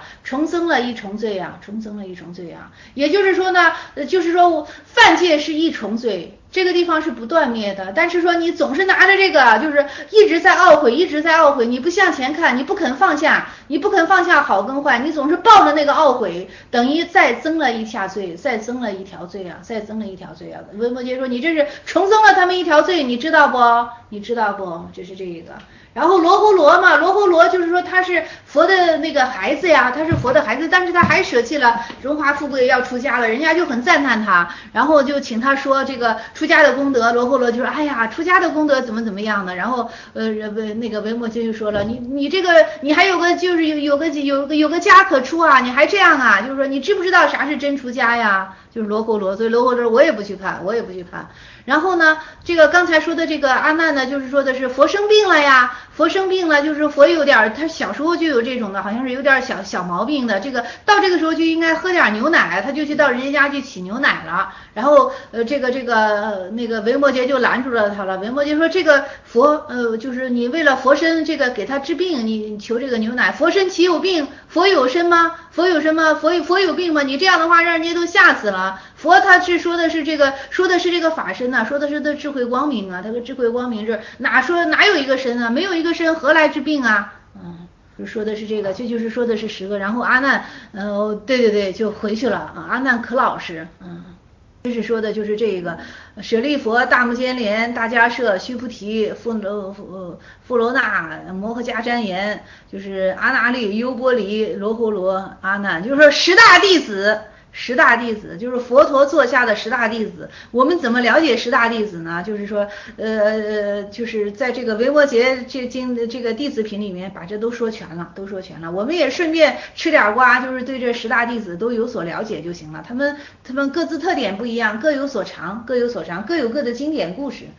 也就是说呢，就是说犯戒是一重罪，这个地方是不断灭的，但是说你总是拿着这个，就是一直在懊悔，你不向前看，你不肯放下好跟坏，你总是抱着那个懊悔，等于再增了一条罪啊。维摩诘说，你这是重增了他们一条罪，你知道不？这是这个。然后罗睺罗就是说他是佛的那个孩子呀，但是他还舍弃了荣华富贵要出家了，人家就很赞叹他，然后就请他说这个出家的功德，罗睺罗就说，哎呀，出家的功德怎么样的，然后那个维摩诘就说了，你这个你还有个就是有个家可出啊，你还这样啊，就是说你知不知道啥是真出家呀？就是罗睺罗，所以罗睺罗我也不去看。然后呢，这个刚才说的这个阿难呢，就是说的是佛生病了呀，就是佛有点，他小时候就有这种的，好像是有点小毛病的，这个到这个时候就应该喝点牛奶，他就去到人家家去沏牛奶了，然后那个维摩诘就拦住了他了，维摩诘说这个佛就是你为了佛身这个给他治病，你求这个牛奶，佛身岂有病？佛有身吗？佛有病吗？你这样的话让人家都吓死了。佛他是说的是这个法身呐，说的是的智慧光明啊，他的智慧光明是哪有一个身啊？没有一个身何来治病啊？就说的是这个，就是说的是10个。然后阿难对就回去了啊，阿难可老实。这是说的就是这个舍利佛、大目犍连、大迦叶、须菩提、富罗那、摩诃迦旃延，就是阿那律、优波离、罗睺罗、阿难，就是说10大弟子就是佛陀座下的10大弟子。我们怎么了解10大弟子呢？就是说就是在这个维摩诘这个弟子品里面把这都说全了。我们也顺便吃点瓜，就是对这10大弟子都有所了解就行了。他们各自特点不一样，各有所长，各有各的经典故事，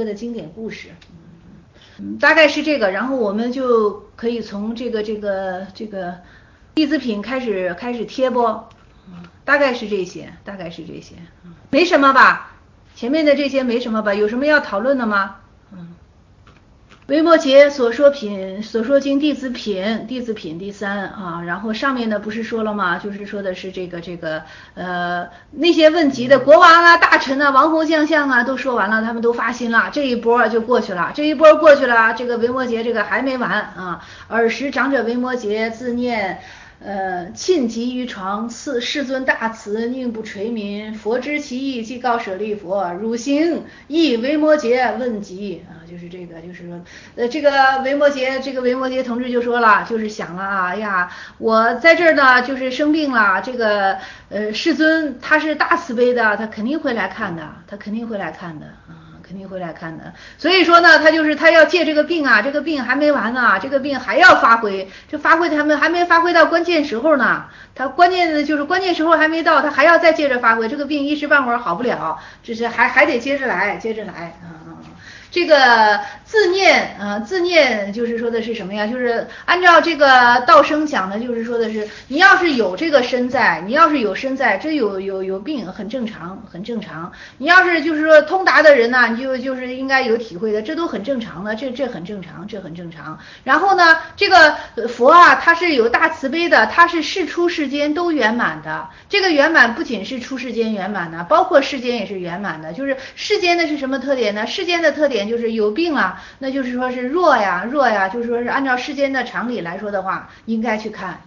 大概是这个。然后我们就可以从这个弟子品开始贴播。大概是这些，没什么吧？前面的这些没什么吧？有什么要讨论的吗？维摩诘所说经弟子品第3啊，然后上面呢不是说了吗？就是说的是这个那些问及的国王啊、大臣啊、王侯将相啊都说完了，他们都发心了，这一波就过去了。这个维摩诘这个还没完啊。尔时长者维摩诘自念罄集于床，世尊大慈，宁不垂民？佛知其意，即告舍利佛：汝行亦维摩诘问疾啊，就是这个，就是说，这个维摩诘同志就说了，就是想了啊，哎呀，我在这儿呢，就是生病了，这个世尊他是大慈悲的，他肯定会来看的，肯定会来看的。所以说呢，他要借这个病啊，这个病还没完呢，这个病还要发挥，他们还没发挥到关键时候呢，他关键时候还没到，他还要再接着发挥，这个病一时半会儿好不了，这是还得接着来啊。这个自念就是说的是什么呀？就是按照这个道生讲的，就是说的是你要是有这个身在，这有病很正常。你要是就是说通达的人呢，你就是应该有体会的，这都很正常的，这很正常。然后呢，这个佛啊，他是有大慈悲的，他是世出世间都圆满的。这个圆满不仅是出世间圆满的，包括世间也是圆满的。就是世间的是什么特点呢？世间的特点就是有病了，那就是说是弱呀，就是说是按照世间的常理来说的话，应该去看。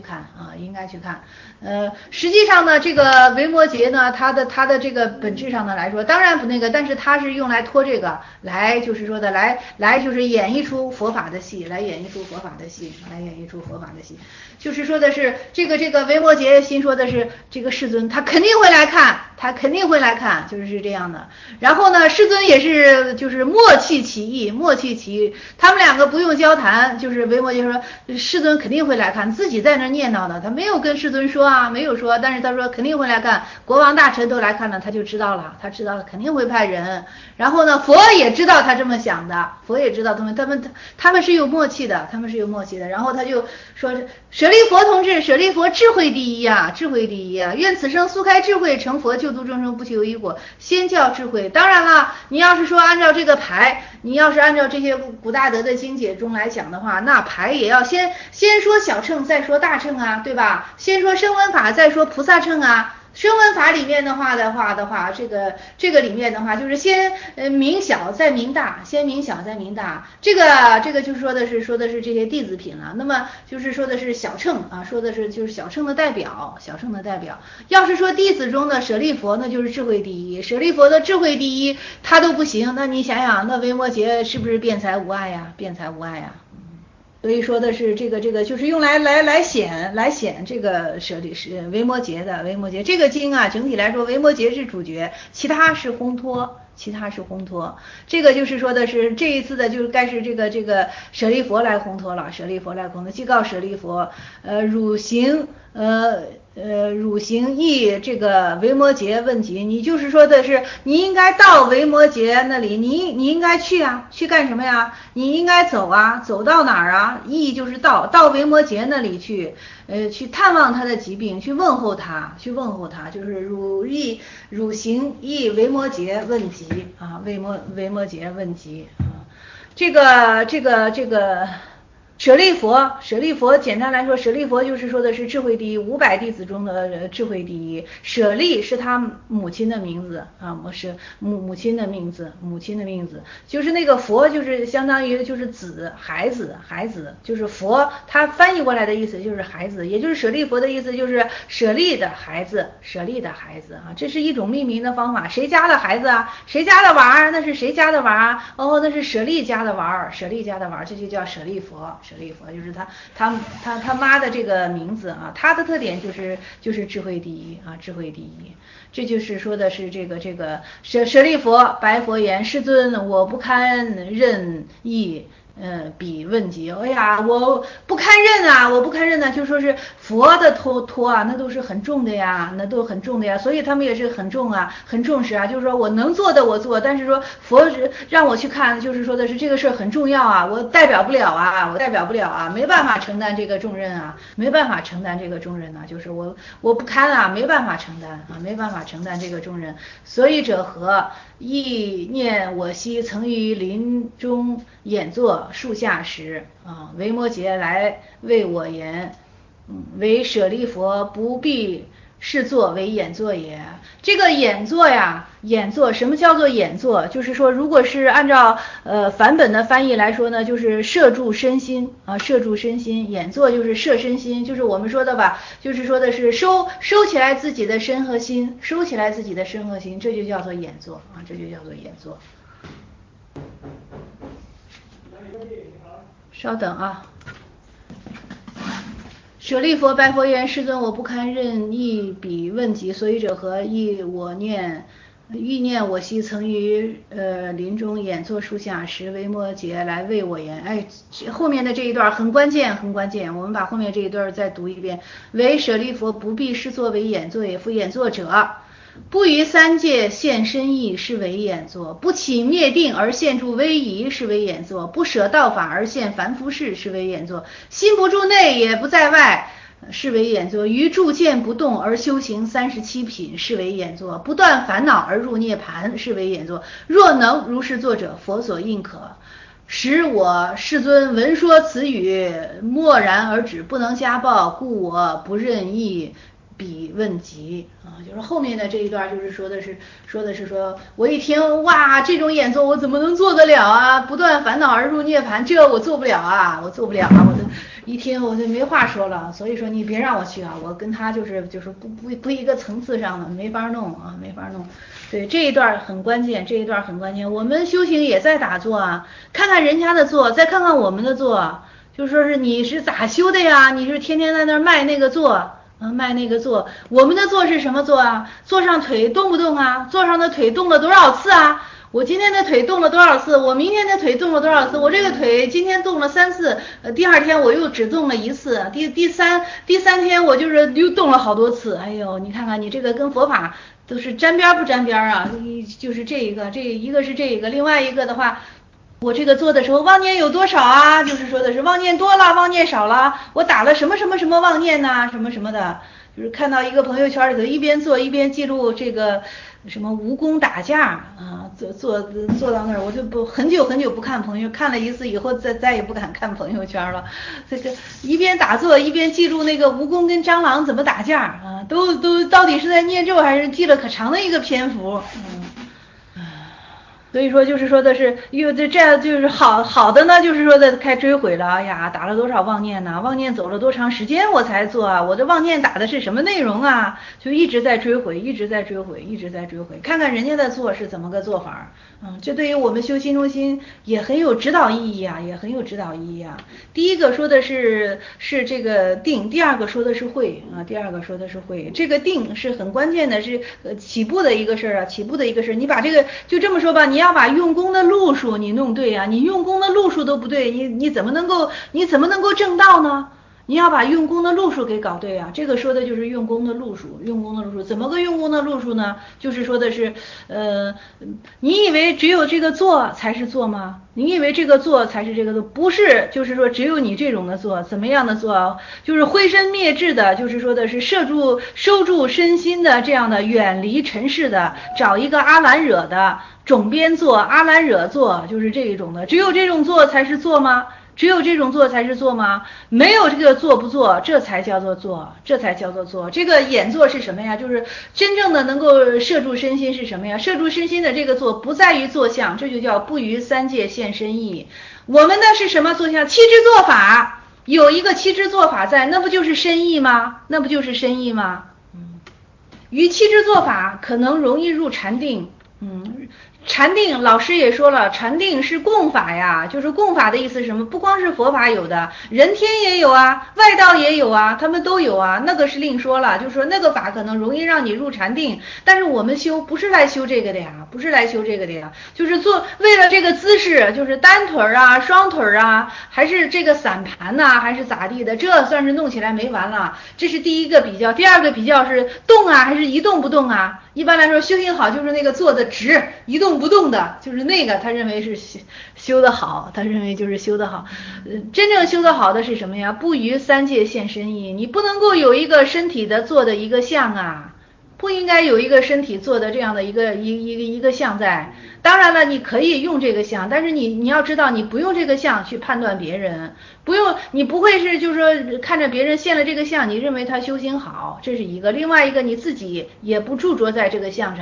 实际上呢，这个维摩诘呢，他的这个本质上的来说，当然不那个，但是他是用来托这个来，就是说的来就是演绎出佛法的戏，就是说的是这个维摩诘心说的是这个世尊他肯定会来看，就是这样的。然后呢，世尊也是就是默契其意，他们两个不用交谈，就是维摩诘说世尊肯定会来看，自己在那念叨的，他没有跟世尊说啊，没有说，但是他说肯定会来看，国王大臣都来看了，他就知道了，肯定会派人。然后呢，佛也知道他这么想的，他们是有默契的，然后他就说舍利佛同志，舍利佛智慧第一啊，愿此生速开智慧，成佛救度众生，不求一果，先教智慧。当然了，你要是说按照这个排，你要是按照这些古大德的经解中来讲的话，那排也要先说小乘，再说大乘啊，对吧？先说声闻法，再说菩萨乘啊。声闻法里面的话，这个里面的话，就是先明小再明大，这个就是说的是这些弟子品了。那么就是说的是小乘啊，说的是就是小乘的代表。要是说弟子中的舍利佛，那就是智慧第一。舍利佛的智慧第一，他都不行，那你想想，那维摩诘是不是辩才无碍呀？所以说的是这个就是用来显这个维摩诘这个经啊，整体来说维摩诘是主角，其他是烘托。这个就是说的是这一次的就是该是这个舍利佛来烘托了，即告舍利佛汝行诣这个维摩诘问疾，你就是说的是你应该到维摩诘那里，你应该去啊，去干什么呀？你应该走啊，走到哪儿啊？诣就是到维摩诘那里去，去探望他的疾病，去问候他，就是汝行诣维摩诘问疾啊，维摩诘问疾啊，这个。舍利佛简单来说，舍利佛就是说的是智慧第一，500弟子中的智慧第一。舍利是他母亲的名字啊，是母亲的名字，就是那个佛就是相当于就是孩子，就是佛，他翻译过来的意思就是孩子，也就是舍利佛的意思就是舍利的孩子啊，这是一种命名的方法。谁家的孩子啊？谁家的娃儿？那是谁家的娃儿？哦，那是舍利家的娃儿，这就叫舍利佛。就是他妈的这个名字啊，他的特点就是智慧第一啊，这就是说的是这个舍利佛白佛言：世尊，我不堪任意比问疾。哎呀，我不堪任啊，就说是佛的托啊，那都是很重的呀，所以他们也是很重啊，很重视啊。就是说我能做的我做，但是说佛让我去看，就是说的是这个事很重要啊，我代表不了啊，没办法承担这个重任啊，就是我不堪啊，没办法承担这个重任。所以者何？意念我昔曾于林中演坐树下时啊，维摩诘来为我言，为舍利佛不必是作为演坐也。这个演坐呀， 演坐，什么叫做演坐？就是说，如果是按照梵本的翻译来说呢，就是摄住身心啊，摄住身心。演坐就是摄身心，就是我们说的吧，就是说的是收起来自己的身和心，收起来自己的身和心，这就叫做演坐啊，这就叫做演坐。稍等啊。舍利佛，白佛言：世尊，我不堪任意比问及，所以者何？亦欲念我昔曾于林中演坐树下时，维摩诘来谓我言。哎，后面的这一段很关键，很关键。我们把后面这一段再读一遍。唯舍利弗，不必视作为演坐也。夫演坐者，不于三界现身意，是为演坐；不起灭定而现住威仪，是为演坐；不舍道法而现凡夫事，是为演坐；心不住内也不在外，是为演坐；于住见不动而修行37品，是为演坐；不断烦恼而入涅盘，是为演坐。若能如是作者，佛所应可。使我世尊闻说此语，默然而止，不能加报，故我不任意比问及啊，就是后面的这一段，就是说的是说我一听哇，这种演奏我怎么能做得了啊？不断烦恼而入涅盘，这我做不了啊，我做不了啊，我就一听我就没话说了。所以说你别让我去啊，我跟他就是不一个层次上的，没法弄啊，没法弄。对，这一段很关键，这一段很关键。我们修行也在打坐啊，看看人家的坐，再看看我们的坐，就说是你是咋修的呀？你是天天在那卖那个坐。卖那个坐，我们的坐是什么坐啊？坐上腿动不动啊？坐上的腿动了多少次啊？我今天的腿动了多少次？我明天的腿动了多少次？我这个腿今天动了3次，第二天我又只动了1次，第三天我就是又动了好多次。哎呦，你看看你这个跟佛法都是沾边不沾边啊？就是这一个是这个，另外一个的话。我这个做的时候妄念有多少啊？就是说的是妄念多了，妄念少了，我打了什么妄念呐，什么什么的。就是看到一个朋友圈里头一边做一边记录这个什么蜈蚣打架啊，做到那儿，我就很久不看朋友，看了一次以后再也不敢看朋友圈了。这个一边打坐一边记录那个蜈蚣跟蟑螂怎么打架啊，都到底是在念咒还是记了可长的一个篇幅。所以说就是说的是，这样就是好的呢，就是说的开追悔了。哎呀，打了多少妄念呢？妄念走了多长时间我才做啊？我的妄念打的是什么内容啊？就一直在追悔，一直在追悔，一直在追悔。看看人家的做是怎么个做法，这对于我们修心中心也很有指导意义啊，也很有指导意义啊。第一个说的是这个定，第二个说的是慧啊，第二个说的是慧。这个定是很关键的，是起步的一个事儿啊，起步的一个事儿。你把这个就这么说吧，你要把用功的路数你弄对啊，你用功的路数都不对，你怎么能够正道呢？你要把用功的路数给搞对啊，这个说的就是用功的路数，用功的路数怎么个用功的路数呢？就是说的是，你以为只有这个做才是做吗？你以为这个做才是这个做？不是，就是说只有你这种的做，怎么样的做？就是灰身灭智的，就是说的是收住身心的这样的远离尘世的，找一个阿兰惹的种边做，阿兰惹做，就是这一种的，只有这种做才是做吗？只有这种做才是做吗？没有这个做不做，这才叫做做，这才叫做做。这个演做是什么呀？就是真正的能够摄住身心是什么呀？摄住身心的这个做不在于做相，这就叫不于三界现身意。我们的是什么做相？七支做法，有一个七支做法在，那不就是身意吗？那不就是身意吗？于七支做法可能容易入禅定，禅定老师也说了，禅定是共法呀，就是共法的意思是什么？不光是佛法有的，人天也有啊，外道也有啊，他们都有啊，那个是另说了，就是说那个法可能容易让你入禅定，但是我们修不是来修这个的呀，不是来修这个的呀，就是为了这个姿势，就是单腿啊、双腿啊，还是这个散盘呐，还是咋地的，这算是弄起来没完了。这是第一个比较，第二个比较是动啊还是一动不动啊？一般来说，修行好就是那个坐的直，一动不动的，就是那个他认为是修得好，他认为就是修得好。真正修得好的是什么呀？不于三界现身意，你不能够有一个身体的做的一个相啊。不应该有一个身体做的这样的一个相在。当然了，你可以用这个相，但是你要知道，你不用这个相去判断别人，你不会是就是说看着别人现了这个相，你认为他修行好，这是一个。另外一个，你自己也不驻着在这个相上，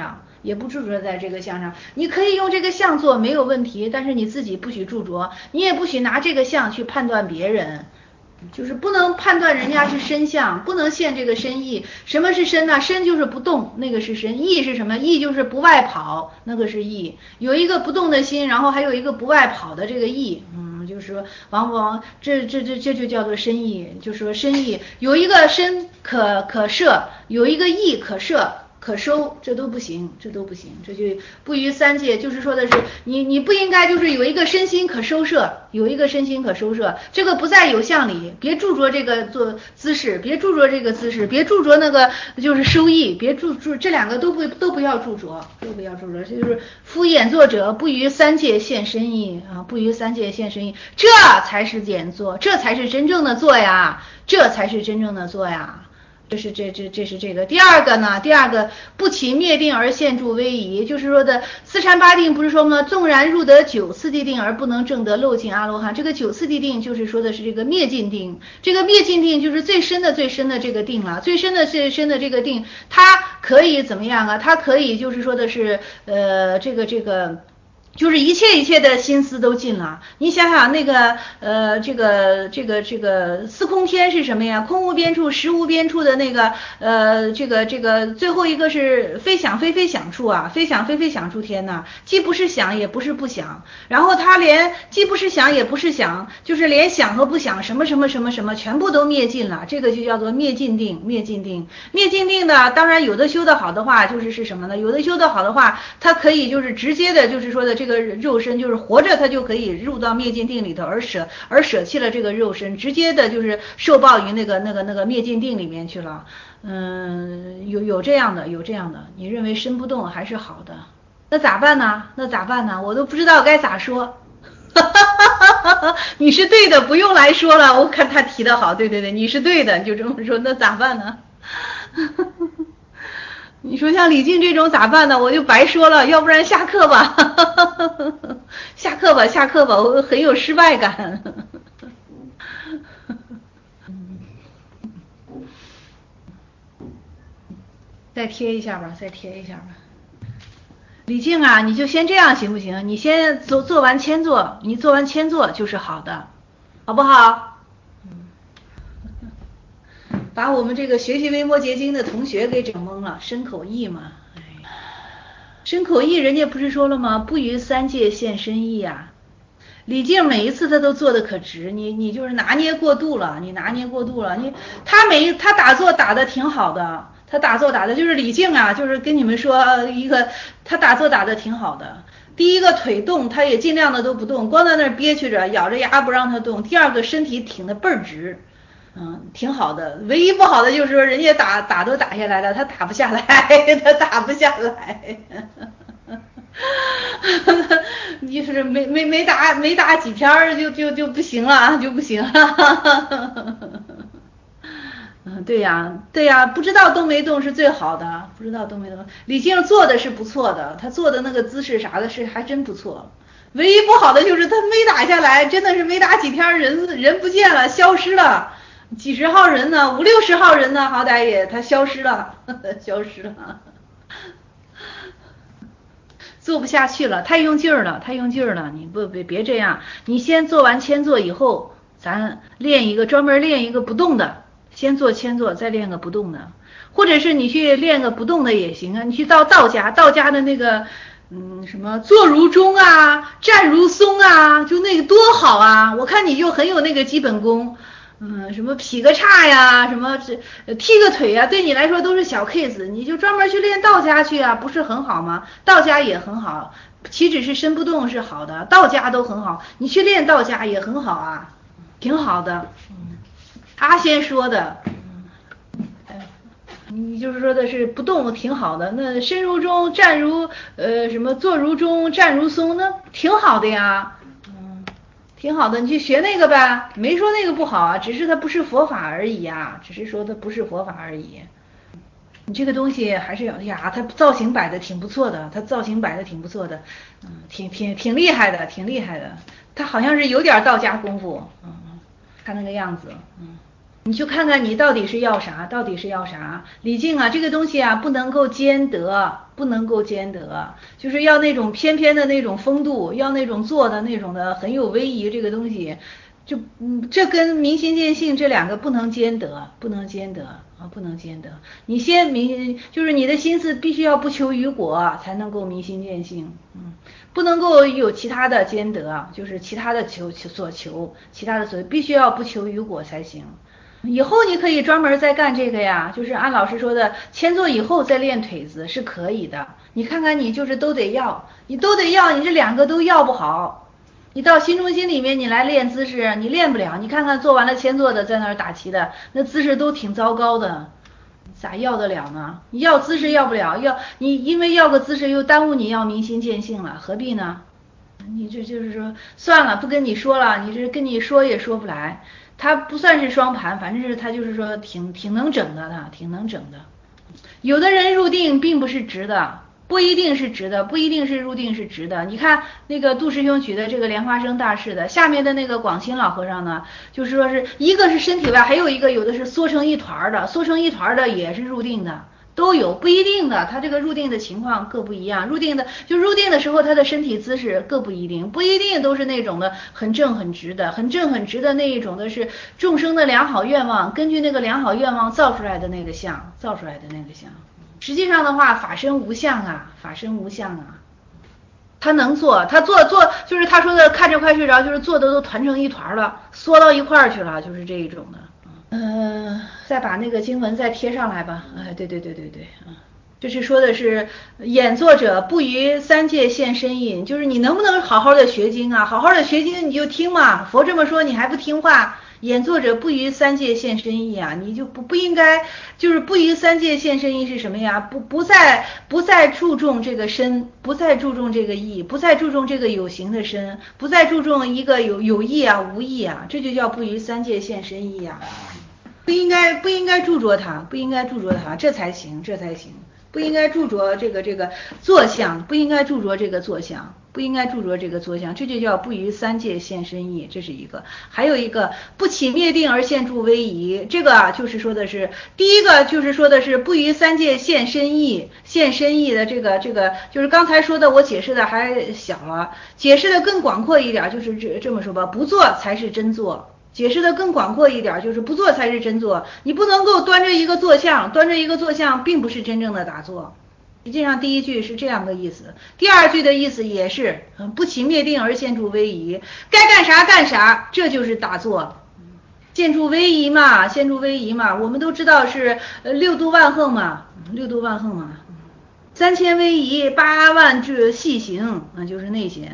也不执着在这个相上。你可以用这个相做没有问题，但是你自己不许执着，你也不许拿这个相去判断别人。就是不能判断人家是身相，不能现这个身意。什么是身呢？身就是不动，那个是身；意是什么？意就是不外跑，那个是意。有一个不动的心，然后还有一个不外跑的这个意，就是说往这就叫做身意。就是说身意有一个身可摄，有一个意可摄。可收，这都不行，这都不行，这就不于三界。就是说的是你不应该就是有一个身心可收摄，有一个身心可收摄，这个不在有相里，别著着这个做姿势，别著着这个姿势，别著着那个就是收益，别著这两个都不要著着，都不要著着。就是夫演作者不于三界现身意啊，不于三界现身意，这才是演作，这才是真正的做呀，这才是真正的做呀。这是这个。第二个呢，第二个不起灭定而现住威仪，就是说的四禅八定不是说吗？纵然入得9次地定而不能证得漏尽阿罗汉，这个9次地定就是说的是这个灭尽定，这个灭尽定就是最深的这个定了，最深的这个定，它可以怎么样啊？它可以就是说的是这个。就是一切的心思都尽了。你想想那个这个四空天是什么呀？空无边处实无边处的那个这个最后一个是非想非想处啊，非想非想处天呐，既不是想也不是不想，然后他连既不是想也不是想，就是连想和不想什么全部都灭尽了，这个就叫做灭尽定。灭尽定呢，当然有的修得好的话就是什么呢？有的修得好的话，它可以就是直接的就是说的这个肉身就是活着，它就可以入到灭尽定里头，而舍弃了这个肉身，直接的就是受报于那个灭尽定里面去了。有这样的，你认为身不动还是好的，那咋办呢？我都不知道该咋说。你是对的，不用来说了。我看他提的好，对，你是对的，你就这么说，那咋办呢？你说像李静这种咋办呢？我就白说了，要不然下课吧，下课吧，我很有失败感。再贴一下吧。李静啊，你就先这样行不行？你先做完千座，你做完千座就是好的，好不好？把我们这个学习维摩诘经的同学给整懵了，身口意嘛。身口意人家不是说了吗？不于三界现身意啊。李静每一次他都做的可直，你就是拿捏过度了，他打坐打的挺好的，他打坐打的就是李静啊，就是跟你们说一个，他打坐打的挺好的。第一个腿动，他也尽量的都不动，光在那儿憋屈着，咬着牙不让他动。第二个身体挺的倍儿直，挺好的。唯一不好的就是说人家打都打下来了，他打不下来。你是没打几天就不行了，就不行了。对呀，不知道动没动是最好的，不知道动没动。李静做的是不错的，他做的那个姿势啥的是还真不错。唯一不好的就是他没打下来，真的是没打几天人不见了，消失了。几十号人呢，50、60号人呢，好歹也他消失了。做不下去了，太用劲儿了，你别这样，你先做完千座以后，咱专门练一个不动的，先做千座，再练个不动的，或者是你去练个不动的也行啊，你去到道家的那个什么坐如钟啊，站如松啊，就那个多好啊，我看你就很有那个基本功。什么劈个叉呀，什么踢个腿呀，对你来说都是小 case， 你就专门去练道家去啊，不是很好吗？道家也很好，岂止是身不动是好的，道家都很好，你去练道家也很好啊，挺好的。他先说的，你就是说的是不动挺好的，那身如钟，站如什么坐如钟，站如松，那挺好的呀。挺好的，你去学那个呗，没说那个不好啊，只是它不是佛法而已啊，只是说它不是佛法而已。你这个东西还是要呀，它造型摆的挺不错的，挺厉害的，它好像是有点道家功夫，看那个样子，你去看看你到底是要啥，李静啊，这个东西啊不能够兼得， 不能够兼得，就是要那种翩翩的那种风度，要那种做的那种的很有威仪，这个东西就这跟明心见性这两个不能兼得，不能兼得啊，不能兼得。你先就是你的心思必须要不求于果，才能够明心见性，不能够有其他的兼得，就是其他的所求，其他的所必须要不求于果才行。以后你可以专门再干这个呀，就是按老师说的，签座以后再练腿子是可以的。你看看你就是都得要，你都得要，你这两个都要不好，你到新中心里面你来练姿势，你练不了。你看看做完了签座的在那儿打旗的，那姿势都挺糟糕的，咋要得了呢？你要姿势要不了，你因为要个姿势又耽误你要明心见性了，何必呢？你这就是说算了，不跟你说了，你这跟你说也说不来。他不算是双盘，反正是他就是说挺能整的，他挺能整的。有的人入定并不是直的，不一定是直的，不一定是入定是直的。你看那个杜师兄举的这个莲花生大士的，下面的那个广清老和尚呢，就是说是一个是身体外，还有一个有的是缩成一团的，缩成一团的也是入定的。都有，不一定的，他这个入定的情况各不一样。入定的时候，他的身体姿势各不一定，不一定都是那种的很正很直的，很正很直的那一种的是众生的良好愿望，根据那个良好愿望造出来的那个相，造出来的那个相。实际上的话，法身无相啊，法身无相啊。他能做，他做就是他说的看着快睡着，就是做的都团成一团了，缩到一块儿去了，就是这一种的。再把那个经文再贴上来吧。对，这是说的是演作者不于三界现身印，就是你能不能好好的学经啊？好好的学经你就听嘛，佛这么说你还不听话？演作者不于三界现身意啊，你就不应该，就是不于三界现身意是什么呀？不再注重这个身，不再注重这个意，不再注重这个有形的身，不再注重一个有意啊无意啊，这就叫不于三界现身意啊。不应该著着它，不应该著着它，这才行。不应该著着这个坐相，不应该著着这个坐相，不应该著着这个坐相，这就叫不于三界现身意，这是一个。还有一个不起灭定而现住威仪，这个就是说的是第一个，就是说的是不于三界现身意，现身意的这个就是刚才说的，我解释的还小了，解释的更广阔一点，就是这么说吧，不做才是真做。解释的更广阔一点，就是不做才是真做。你不能够端着一个坐相，并不是真正的打坐。实际上第一句是这样的意思，第二句的意思也是不起灭定而现住威仪，该干啥干啥，这就是打坐。现住威仪嘛，我们都知道是六度万横嘛，3000威仪8万这细行，就是那些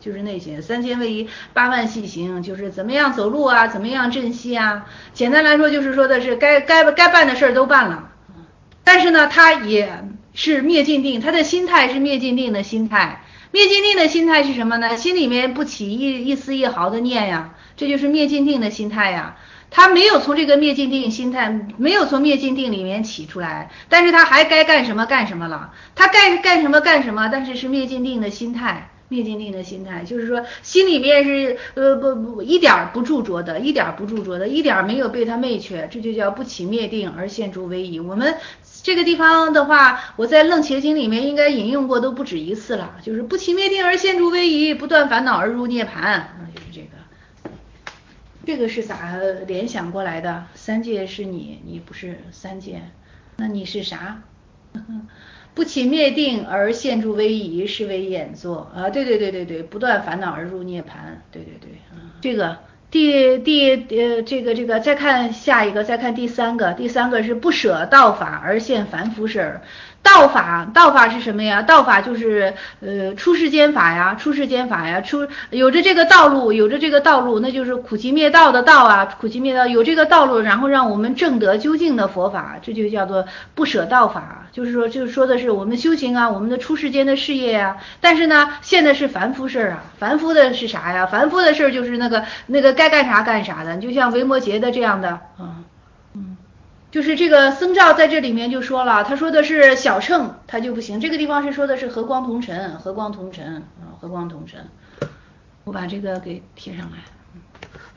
3000威仪8万细行，就是怎么样走路啊，怎么样振息啊。简单来说就是说的是该办的事都办了，但是呢，他也是灭尽定，他的心态是灭尽定的心态。灭尽定的心态是什么呢？心里面不起一丝一毫的念呀，这就是灭尽定的心态呀。他没有从这个灭尽定心态，没有从灭尽定里面起出来，但是他还该干什么干什么了，他该干什么干什么，但是是灭尽定的心态。灭尽定的心态就是说心里面是一点不著着的，一点没有被他昧却，这就叫不起灭定而现住威仪。我们这个地方的话，我在楞伽经里面应该引用过都不止一次了，就是不起灭定而现住威仪，不断烦恼而入涅槃，就是这个。这个是咋联想过来的？三界是你不是三界，那你是啥？不起灭定而现住威仪，是为演作啊！对，不断烦恼而入涅槃，对，这个这个，再看下一个，再看第三个是不舍道法而现凡夫事儿。道法是什么呀？道法就是出世间法呀，有着这个道路，那就是苦集灭道的道啊，苦集灭道有这个道路，然后让我们证得究竟的佛法，这就叫做不舍道法，就是说的是我们修行啊，我们的出世间的事业啊，但是呢，现在是凡夫事啊，凡夫的是啥呀？凡夫的事就是那个该干啥干啥的，就像维摩诘的这样的就是这个僧肇在这里面就说了，他说的是小乘他就不行，这个地方是说的是和光同尘，我把这个给贴上来。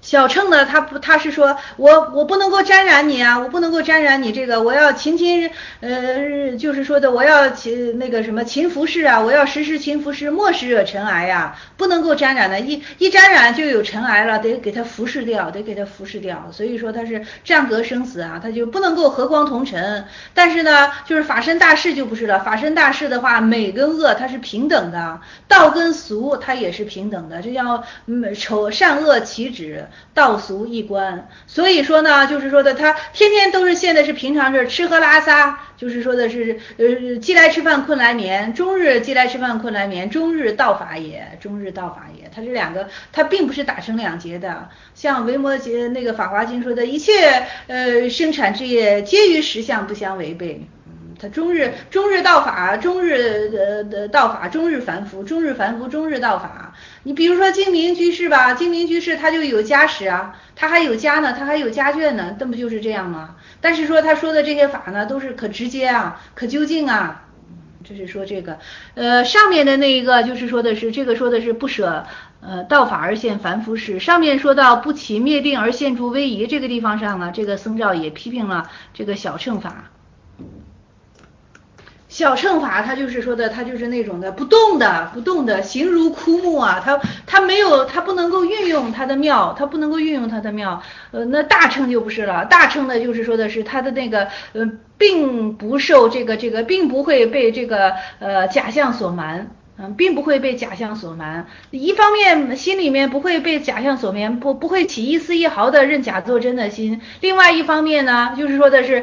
小乘呢，他是说我不能够沾染你啊，我不能够沾染你这个，我要勤就是说的我要那个什么勤拂拭啊，我要时时勤拂拭，莫使惹尘埃呀，不能够沾染的，一沾染就有尘埃了，得给它拂拭掉，得给它拂拭掉。所以说它是战隔生死啊，它就不能够和光同尘。但是呢，就是法身大士就不是了，法身大士的话，美跟恶它是平等的，道跟俗它也是平等的，这叫善恶齐止。道俗一观，所以说呢，就是说的他天天都是现在是平常事，吃喝拉撒，就是说的是饥来吃饭困来眠，终日饥来吃饭困来眠，终日道法也，终日道法也。他这两个，他并不是打成两截的。像维摩诘那个《法华经》说的，一切生产之业皆与实相不相违背。他终日道法，终日道法，终日凡夫，终日凡夫，终日道法。你比如说精明居士吧，精明居士他就有家室啊，他还有家呢，他还有家眷呢，那不就是这样吗？但是说他说的这些法呢，都是可直接啊，可究竟啊。这是说这个，上面的那一个就是说的是这个说的是不舍道法而现凡夫事，上面说到不起灭定而现诸威仪，这个地方上呢，这个僧肇也批评了这个小乘法。小乘法它就是说的，它就是那种的不动的形如枯木啊，它没有，它不能够运用它的妙，它不能够运用它的妙。那大乘就不是了，大乘呢就是说的是它的那个并不受这个并不会被这个假象所瞒。并不会被假象所瞒，一方面心里面不会被假象所瞒，不会起一丝一毫的认假作真的心，另外一方面呢，就是说的是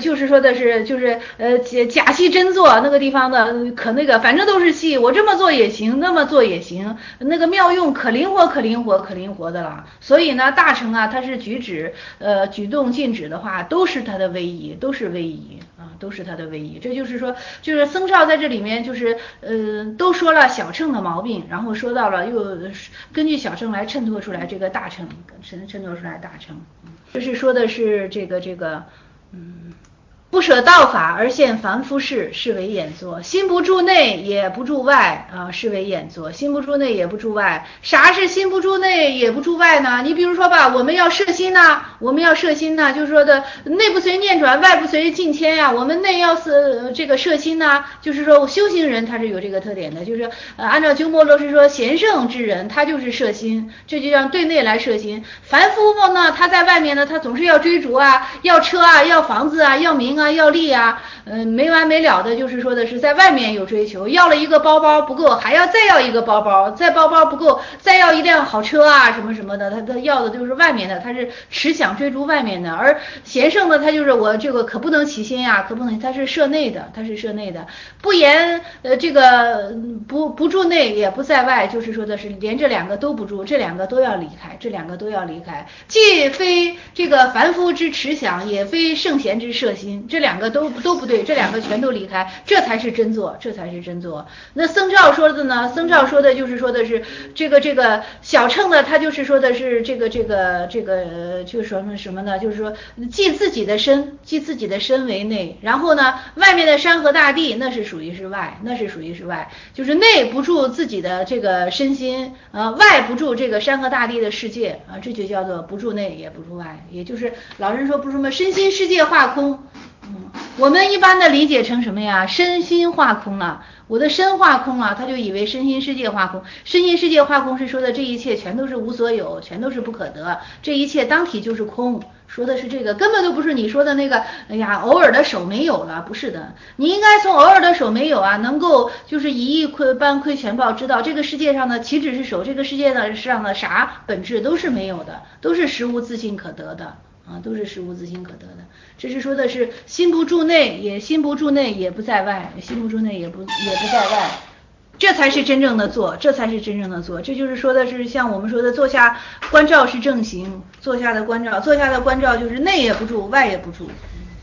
假戏真做，那个地方的可那个反正都是戏，我这么做也行，那么做也行，那个妙用可灵活的了。所以呢，大乘啊，它是举动禁止的话，都是它的威仪，都是威仪啊，都是它的威仪。这就是说，就是僧肇在这里面就是都说了小乘的毛病，然后说到了又根据小乘来衬托出来这个大乘，衬托出来大乘。这是说的是这个不舍道法而现凡夫事，是为演作；心不住内也不住外啊，是为演作。心不住内也不住外，啥是心不住内也不住外呢？你比如说吧，我们要摄心呢，就是说的内不随念转，外不随境迁呀。我们内要是这个摄心呢，就是说修行人他是有这个特点的，就是按照鸠摩罗什说，贤圣之人他就是摄心，这就让对内来摄心。凡夫呢，他在外面呢，他总是要追逐啊，要车啊，要房子啊，要名啊。要利啊，没完没了的，就是说的是在外面有追求，要了一个包包不够，还要再要一个包包，再包包不够，再要一辆好车啊，什么什么的，他要的就是外面的，他是只想追逐外面的。而贤圣呢，他就是我这个可不能起心呀，可不能，他是摄内的，不言这个不住内也不在外，就是说的是连这两个都不住，这两个都要离开，既非这个凡夫之持想，也非圣贤之摄心。这两个都不对，这两个全都离开，这才是真做。那僧肇说的呢？僧肇说的就是说的是这个小乘呢，他就是说的是这个就是说什么呢？就是说记自己的身为内，然后呢，外面的山河大地那是属于是外，就是内不住自己的这个身心，外不住这个山河大地的世界啊，这就叫做不住内也不住外，也就是老人说不是什么身心世界化空。我们一般的理解成什么呀？身心化空了，我的身化空了，他就以为身心世界化空。身心世界化空是说的这一切全都是无所有，全都是不可得，这一切当体就是空。说的是这个，根本都不是你说的那个，哎呀，偶尔的手没有了，不是的。你应该从偶尔的手没有啊，能够就是一亿般窥全豹，知道这个世界上呢，岂止是手，这个世界上的啥本质都是没有的，都是实无自性可得的。都是实无自性可得的。这是说的是心不住内也不在外，也不在外，这才是真正的做，这就是说的是像我们说的坐下观照是正行，坐下的观照就是内也不住，外也不住。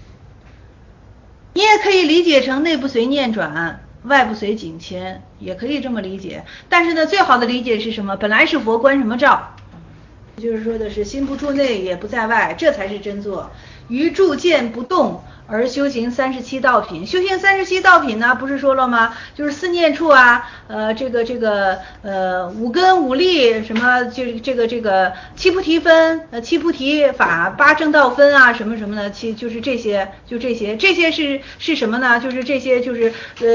你也可以理解成内不随念转，外不随境迁，也可以这么理解。但是呢，最好的理解是什么？本来是佛观什么照？就是说的是心不住内也不在外，这才是真做。 于住见不动而修行37道品。修行37道品呢，不是说了吗？就是四念处啊，五根五力什么，这个七菩提分，七菩提法，八正道分啊，什么什么的，就是这些，这些是什么呢？就是这些就是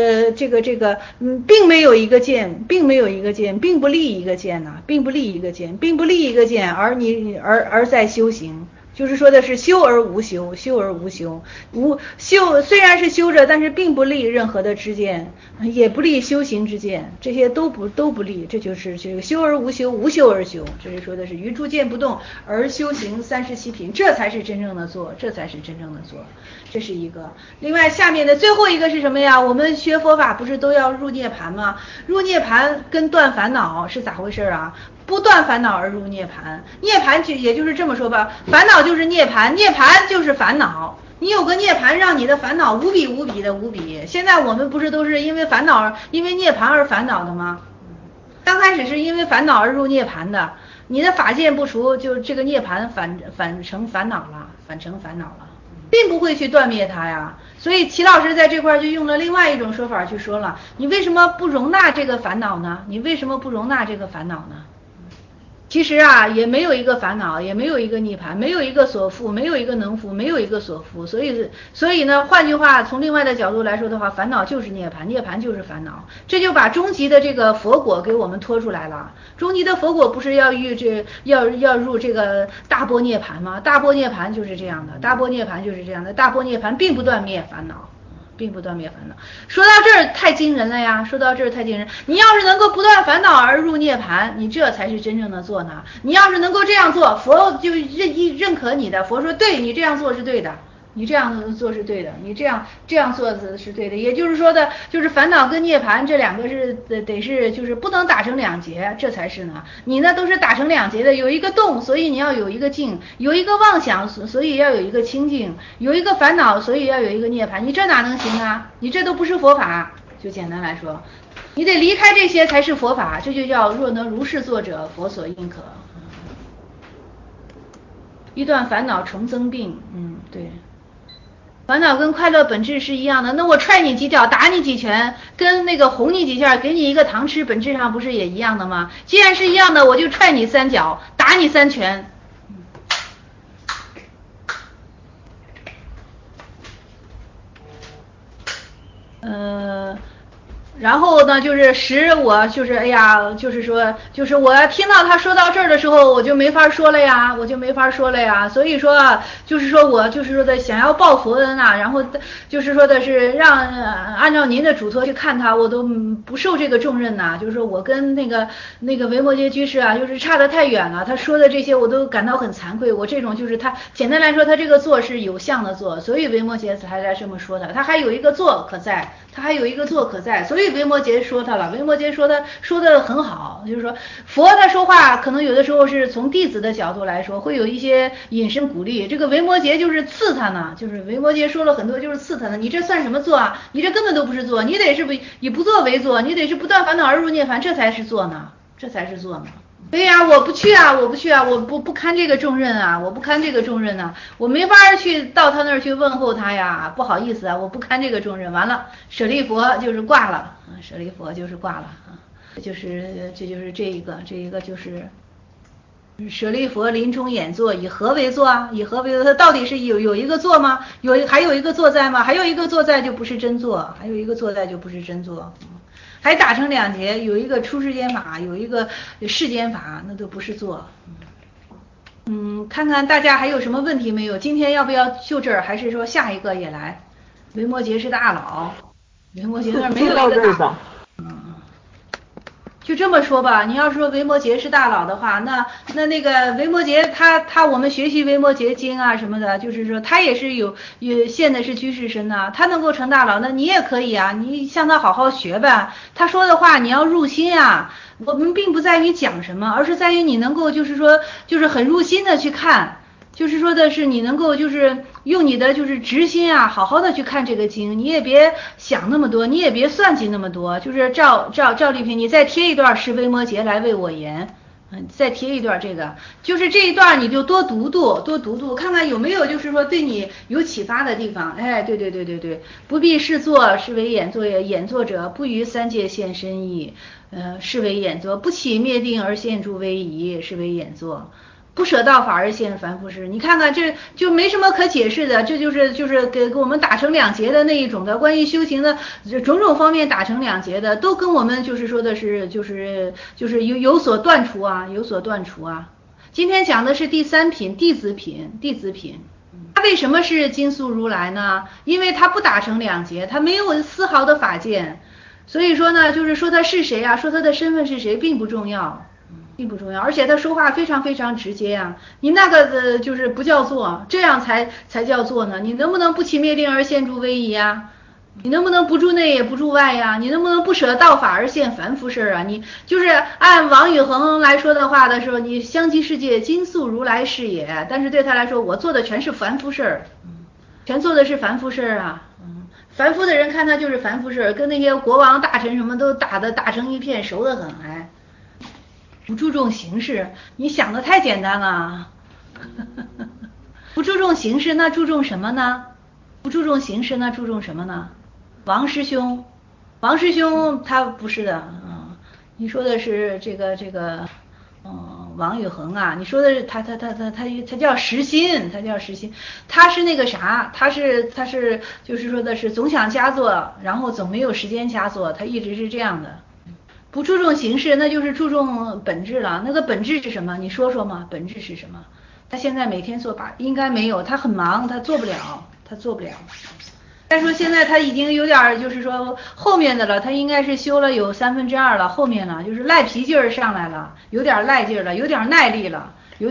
并没有一个见，并没有一个见，并不立一个见呐，并不立一个见，并不立一个见，而在修行。就是说的是修而无修，修而无修，修虽然是修着，但是并不立任何的知见，也不立修行之见，这些都不立，这就是这个修而无修，无修而修，这是说的是于诸见不动而修行37品，这才是真正的做，这才是真正的做，这是一个。另外下面的最后一个是什么呀？我们学佛法不是都要入涅盘吗？入涅盘跟断烦恼是咋回事啊？不断烦恼而入涅盘，涅盘也就是这么说吧，烦恼就是涅盘，涅盘就是烦恼。你有个涅盘，让你的烦恼无比无比的无比。现在我们不是都是因为烦恼，因为涅盘而烦恼的吗？刚开始是因为烦恼而入涅盘的，你的法界不除，就这个涅盘反成烦恼了，并不会去断灭它呀。所以齐老师在这块就用了另外一种说法去说了，你为什么不容纳这个烦恼呢？你为什么不容纳这个烦恼呢？其实啊，也没有一个烦恼，也没有一个涅槃，没有一个所缚，没有一个能缚，没有一个所缚。所以呢，换句话，从另外的角度来说的话，烦恼就是涅槃，涅槃就是烦恼。这就把终极的这个佛果给我们拖出来了。终极的佛果不是要入这个大般涅槃吗？大般涅槃就是这样的，大般涅槃就是这样的，大般涅槃并不断灭烦恼。并不断灭烦恼。说到这儿太惊人了呀！说到这儿太惊人。你要是能够不断烦恼而入涅槃，你这才是真正的做呢。你要是能够这样做，佛就认可你的。佛说对，你这样做是对的，你这样做是对的，你这样做是对的。也就是说的，就是烦恼跟涅槃这两个是得是就是不能打成两截，这才是呢。你呢都是打成两截的，有一个动，所以你要有一个静；有一个妄想，所以要有一个清净；有一个烦恼，所以要有一个涅槃。你这哪能行啊？你这都不是佛法。就简单来说，你得离开这些才是佛法。这就叫若能如是作者，佛所应可。一断烦恼重增病。对。烦恼跟快乐本质是一样的，那我踹你几脚，打你几拳，跟那个哄你几下，给你一个糖吃，本质上不是也一样的吗？既然是一样的，我就踹你3脚，打你3拳。然后呢，就是使我就是哎呀，就是说，就是我听到他说到这儿的时候，我就没法说了呀。所以说，就是说我就是说的想要报佛恩啊，然后就是说的是让按照您的嘱托去看他，我都不受这个重任呐。就是说我跟那个维摩诘居士啊，就是差得太远了。他说的这些我都感到很惭愧。我这种就是他简单来说，他这个做是有相的做，所以维摩诘才来这么说的。他还有一个做可在，所以维摩诘说他了。维摩诘说的很好，就是说佛他说话可能有的时候是从弟子的角度来说，会有一些引申鼓励。这个维摩诘就是刺他呢，就是维摩诘说了很多就是刺他呢。你这算什么做啊？你这根本都不是做，你得是以不做为做，你得是不断烦恼而入涅槃，这才是做呢。对呀，我不去啊，我不堪这个重任啊，我没法去到他那儿去问候他呀，不好意思啊，我不堪这个重任。完了，舍利佛就是挂了啊，这就是这一个就是舍利佛临终演坐，以何为坐啊？他到底是有一个坐吗？还有一个坐在吗？还有一个坐在就不是真坐，还打成两截，有一个出世间法，有一个世间法，那都不是做。看看大家还有什么问题没有？今天要不要就这儿，还是说下一个也来？维摩诘是大佬，维摩诘那儿没有一个大。就这么说吧，你要说维摩诘是大佬的话，那个维摩诘他我们学习维摩诘经啊什么的，就是说他也是有现的是居士身呐，他能够成大佬，那你也可以啊，你向他好好学呗。他说的话你要入心啊，我们并不在于讲什么，而是在于你能够就是说就是很入心的去看。就是说的是你能够就是用你的就是直心啊，好好的去看这个经，你也别想那么多，你也别算计那么多，就是照例品，你再贴一段是维摩诘来为我言， 再贴一段这个，就是这一段你就多读读，看看有没有就是说对你有启发的地方。哎，对，不必视作，是为演作也。演作者不于三界现深意，是为演作。不起灭定而现诸威仪，是为演作。不舍道法而现凡夫事，你看看这就没什么可解释的，这就是给我们打成两截的那一种的，关于修行的种种方面打成两截的，都跟我们就是说的是就是有所断除啊，有所断除啊。今天讲的是第三品弟子品，他为什么是金素如来呢？因为他不打成两截，他没有丝毫的法见，所以说呢，就是说他是谁啊，说他的身份是谁并不重要。而且他说话非常非常直接啊，你那个就是不叫做，这样才叫做呢。你能不能不起灭定而现诸威仪啊？你能不能不住内也不住外呀？你能不能不舍道法而现凡夫事啊？你就是按王宇恒来说的话的时候，你香积世界金素如来是也，但是对他来说，我做的全是凡夫事，全做的是凡夫事啊。凡夫的人看他就是凡夫事，跟那些国王大臣什么都打成一片，熟得很。哎，不注重形式，你想的太简单了。不注重形式，那注重什么呢？不注重形式，那注重什么呢？王师兄他不是的，你说的是这个，王宇恒啊，你说的是他叫实心，他是那个啥，他是就是说的是总想佳作，然后总没有时间佳作，他一直是这样的。不注重形式，那就是注重本质了。那个本质是什么？你说说嘛，本质是什么？他现在每天做法应该没有，他很忙，他做不了。再说现在他已经有点就是说后面的了，他应该是修了有2/3了，后面了就是赖皮劲儿上来了，有点赖劲儿了，有点耐力了，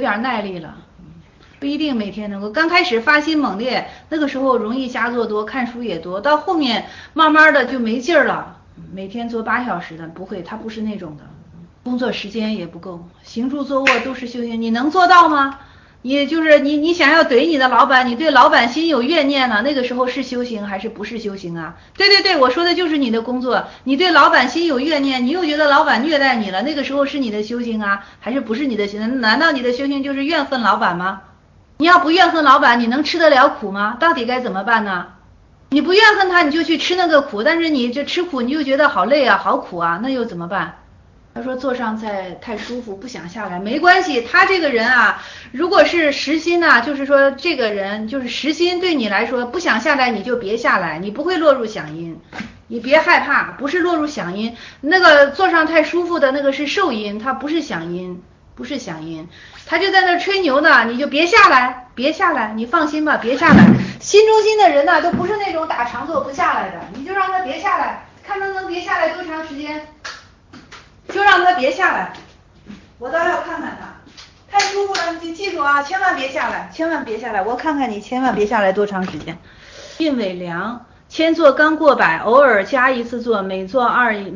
不一定每天能够。刚开始发心猛烈，那个时候容易瞎做多，看书也多，到后面慢慢的就没劲儿了。每天做8小时的不会，他不是那种的，工作时间也不够，行住坐卧都是修行，你能做到吗？你就是你想要怼你的老板，你对老板心有怨念了，那个时候是修行还是不是修行啊？对，我说的就是你的工作，你对老板心有怨念，你又觉得老板虐待你了，那个时候是你的修行啊，还是不是你的修行？难道你的修行就是怨恨老板吗？你要不怨恨老板，你能吃得了苦吗？到底该怎么办呢？你不怨恨他，你就去吃那个苦，但是你这吃苦你又觉得好累啊，好苦啊，那又怎么办？他说坐上太舒服，不想下来，没关系。他这个人啊，如果是实心啊，就是说这个人就是实心，对你来说不想下来，你就别下来，你不会落入响音，你别害怕，不是落入响音。那个坐上太舒服的那个是受音，它不是响音，他就在那吹牛呢，你就别下来，你放心吧，别下来。心中心的人呢，都不是那种打长坐不下来的，你就让他别下来，看他能别下来多长时间。就让他别下来，我倒要看看他，太舒服了，你记住啊，千万别下来，我看看你千万别下来多长时间。印尾凉，千坐刚过百，偶尔加一次坐，每次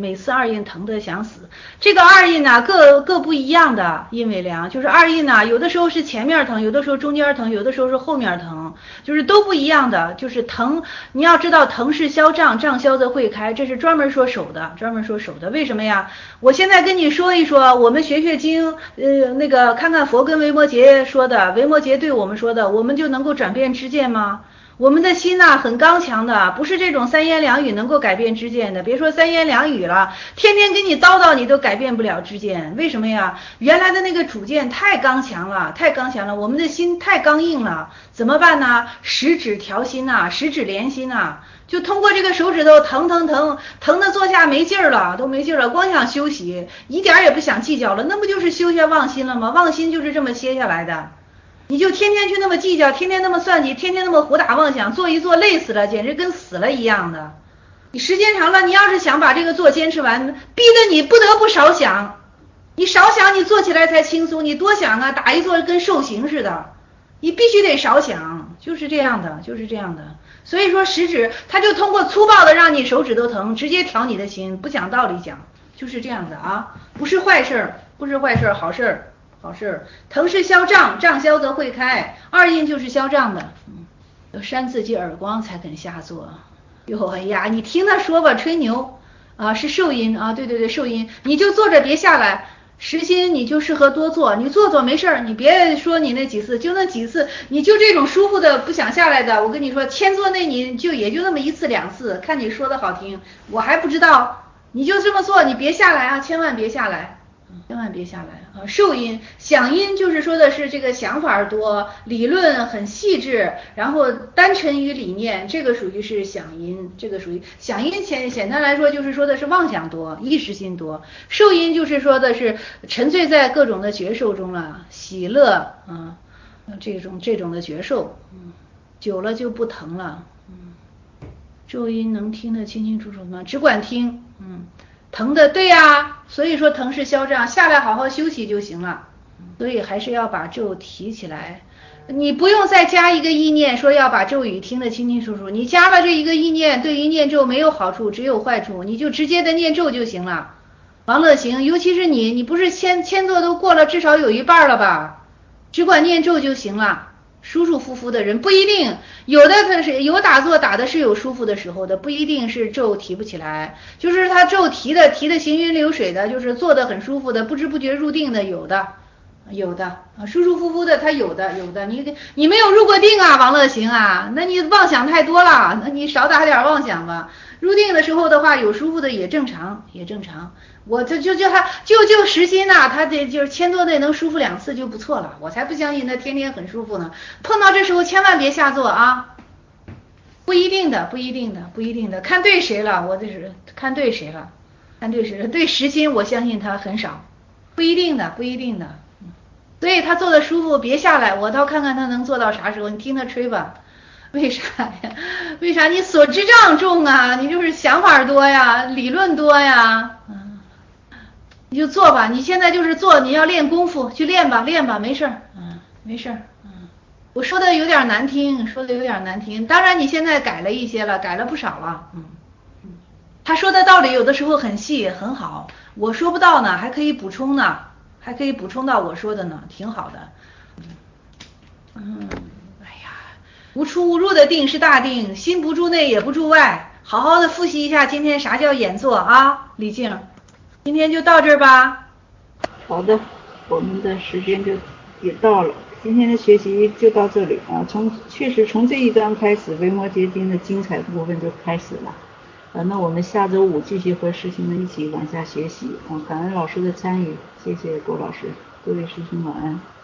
2印疼得想死。这个2印呢，各不一样的印尾凉，就是2印呢，有的时候是前面疼，有的时候中间疼，有的时候是后面疼，就是都不一样的。就是疼，你要知道疼是消胀，胀消则会开，这是专门说手的。为什么呀？我现在跟你说一说，我们学经，那个看看佛跟维摩诘说的，维摩诘对我们说的，我们就能够转变知见吗？我们的心呐，很刚强的，不是这种3言2语能够改变知见的。别说3言2语了，天天给你叨叨，你都改变不了知见。为什么呀？原来的那个主见太刚强了，我们的心太刚硬了。怎么办呢？十指调心呐，十指连心呐，就通过这个手指头疼的坐下没劲儿了，光想休息，一点也不想计较了，那不就是休下忘心了吗？忘心就是这么歇下来的。你就天天去那么计较，天天那么算计，天天那么胡打妄想，做一做累死了，简直跟死了一样的。你时间长了，你要是想把这个做坚持完，逼得你不得不少想，你少想你做起来才轻松，你多想啊，打一坐跟受刑似的，你必须得少想，就是这样的。所以说食指它就通过粗暴的让你手指头疼，直接调你的心，不讲道理讲，就是这样的啊，不是坏事，好事。疼是消胀，胀消则会开，2印就是消胀的。有扇自己耳光才肯下坐。哎呀，你听他说吧，吹牛啊，是受阴啊，对，受阴，你就坐着别下来。 实心你就适合多做，你做没事儿，你别说你那几次，就那几次，你就这种舒服的不想下来的，我跟你说，千做那你就也就那么1次2次，看你说的好听，我还不知道，你就这么做，你别下来啊，千万别下来，千万别下来啊！受阴、想阴就是说的是这个想法多，理论很细致，然后单沉于理念，这个属于是想阴，这个属于想阴简单来说就是说的是妄想多，意识心多。受阴就是说的是沉醉在各种的觉受中了，喜乐啊，这种的觉受，久了就不疼了，咒音能听得清清楚楚吗？只管听，疼的对呀，所以说疼是消胀，下来好好休息就行了。所以还是要把咒提起来，你不用再加一个意念，说要把咒语听得清清楚楚。你加了这一个意念，对于念咒没有好处，只有坏处，你就直接的念咒就行了。王乐行，尤其是你不是千座都过了，至少有一半了吧？只管念咒就行了。舒舒服服的人不一定，有的他是有打坐打的是有舒服的时候的，不一定是咒提不起来，就是他咒提的行云流水的，就是坐得很舒服的，不知不觉入定的有的啊，舒舒服服的他有的，你没有入过定啊，王乐行啊，那你妄想太多了，那你少打点妄想吧。入定的时候的话，有舒服的也正常。我就他就实心呐，他得就是千多内能舒服2次就不错了，我才不相信他天天很舒服呢。碰到这时候千万别下作啊，不一定的，看对谁了，我这是看对谁了，对实心我相信他很少，不一定的，所以他做的舒服别下来，我倒看看他能做到啥时候，你听他吹吧。为啥呀？为啥你所知障重啊？你就是想法多呀，理论多呀，你就做吧。你现在就是做，你要练功夫，去练吧，没事儿，没事儿，我说的有点难听，当然你现在改了一些了，改了不少了，他说的道理有的时候很细很好，我说不到呢，还可以补充呢，还可以补充到我说的呢，挺好的。无出无入的定是大定，心不住内也不住外，好好的复习一下今天啥叫演坐啊，李静，今天就到这儿吧。 好的，我们的时间就也到了，今天的学习就到这里啊。确实从这一章开始，维摩诘经的精彩部分就开始了。那我们下周5继续和师兄们一起往下学习啊。感恩老师的参与，谢谢郭老师，各位师兄晚安。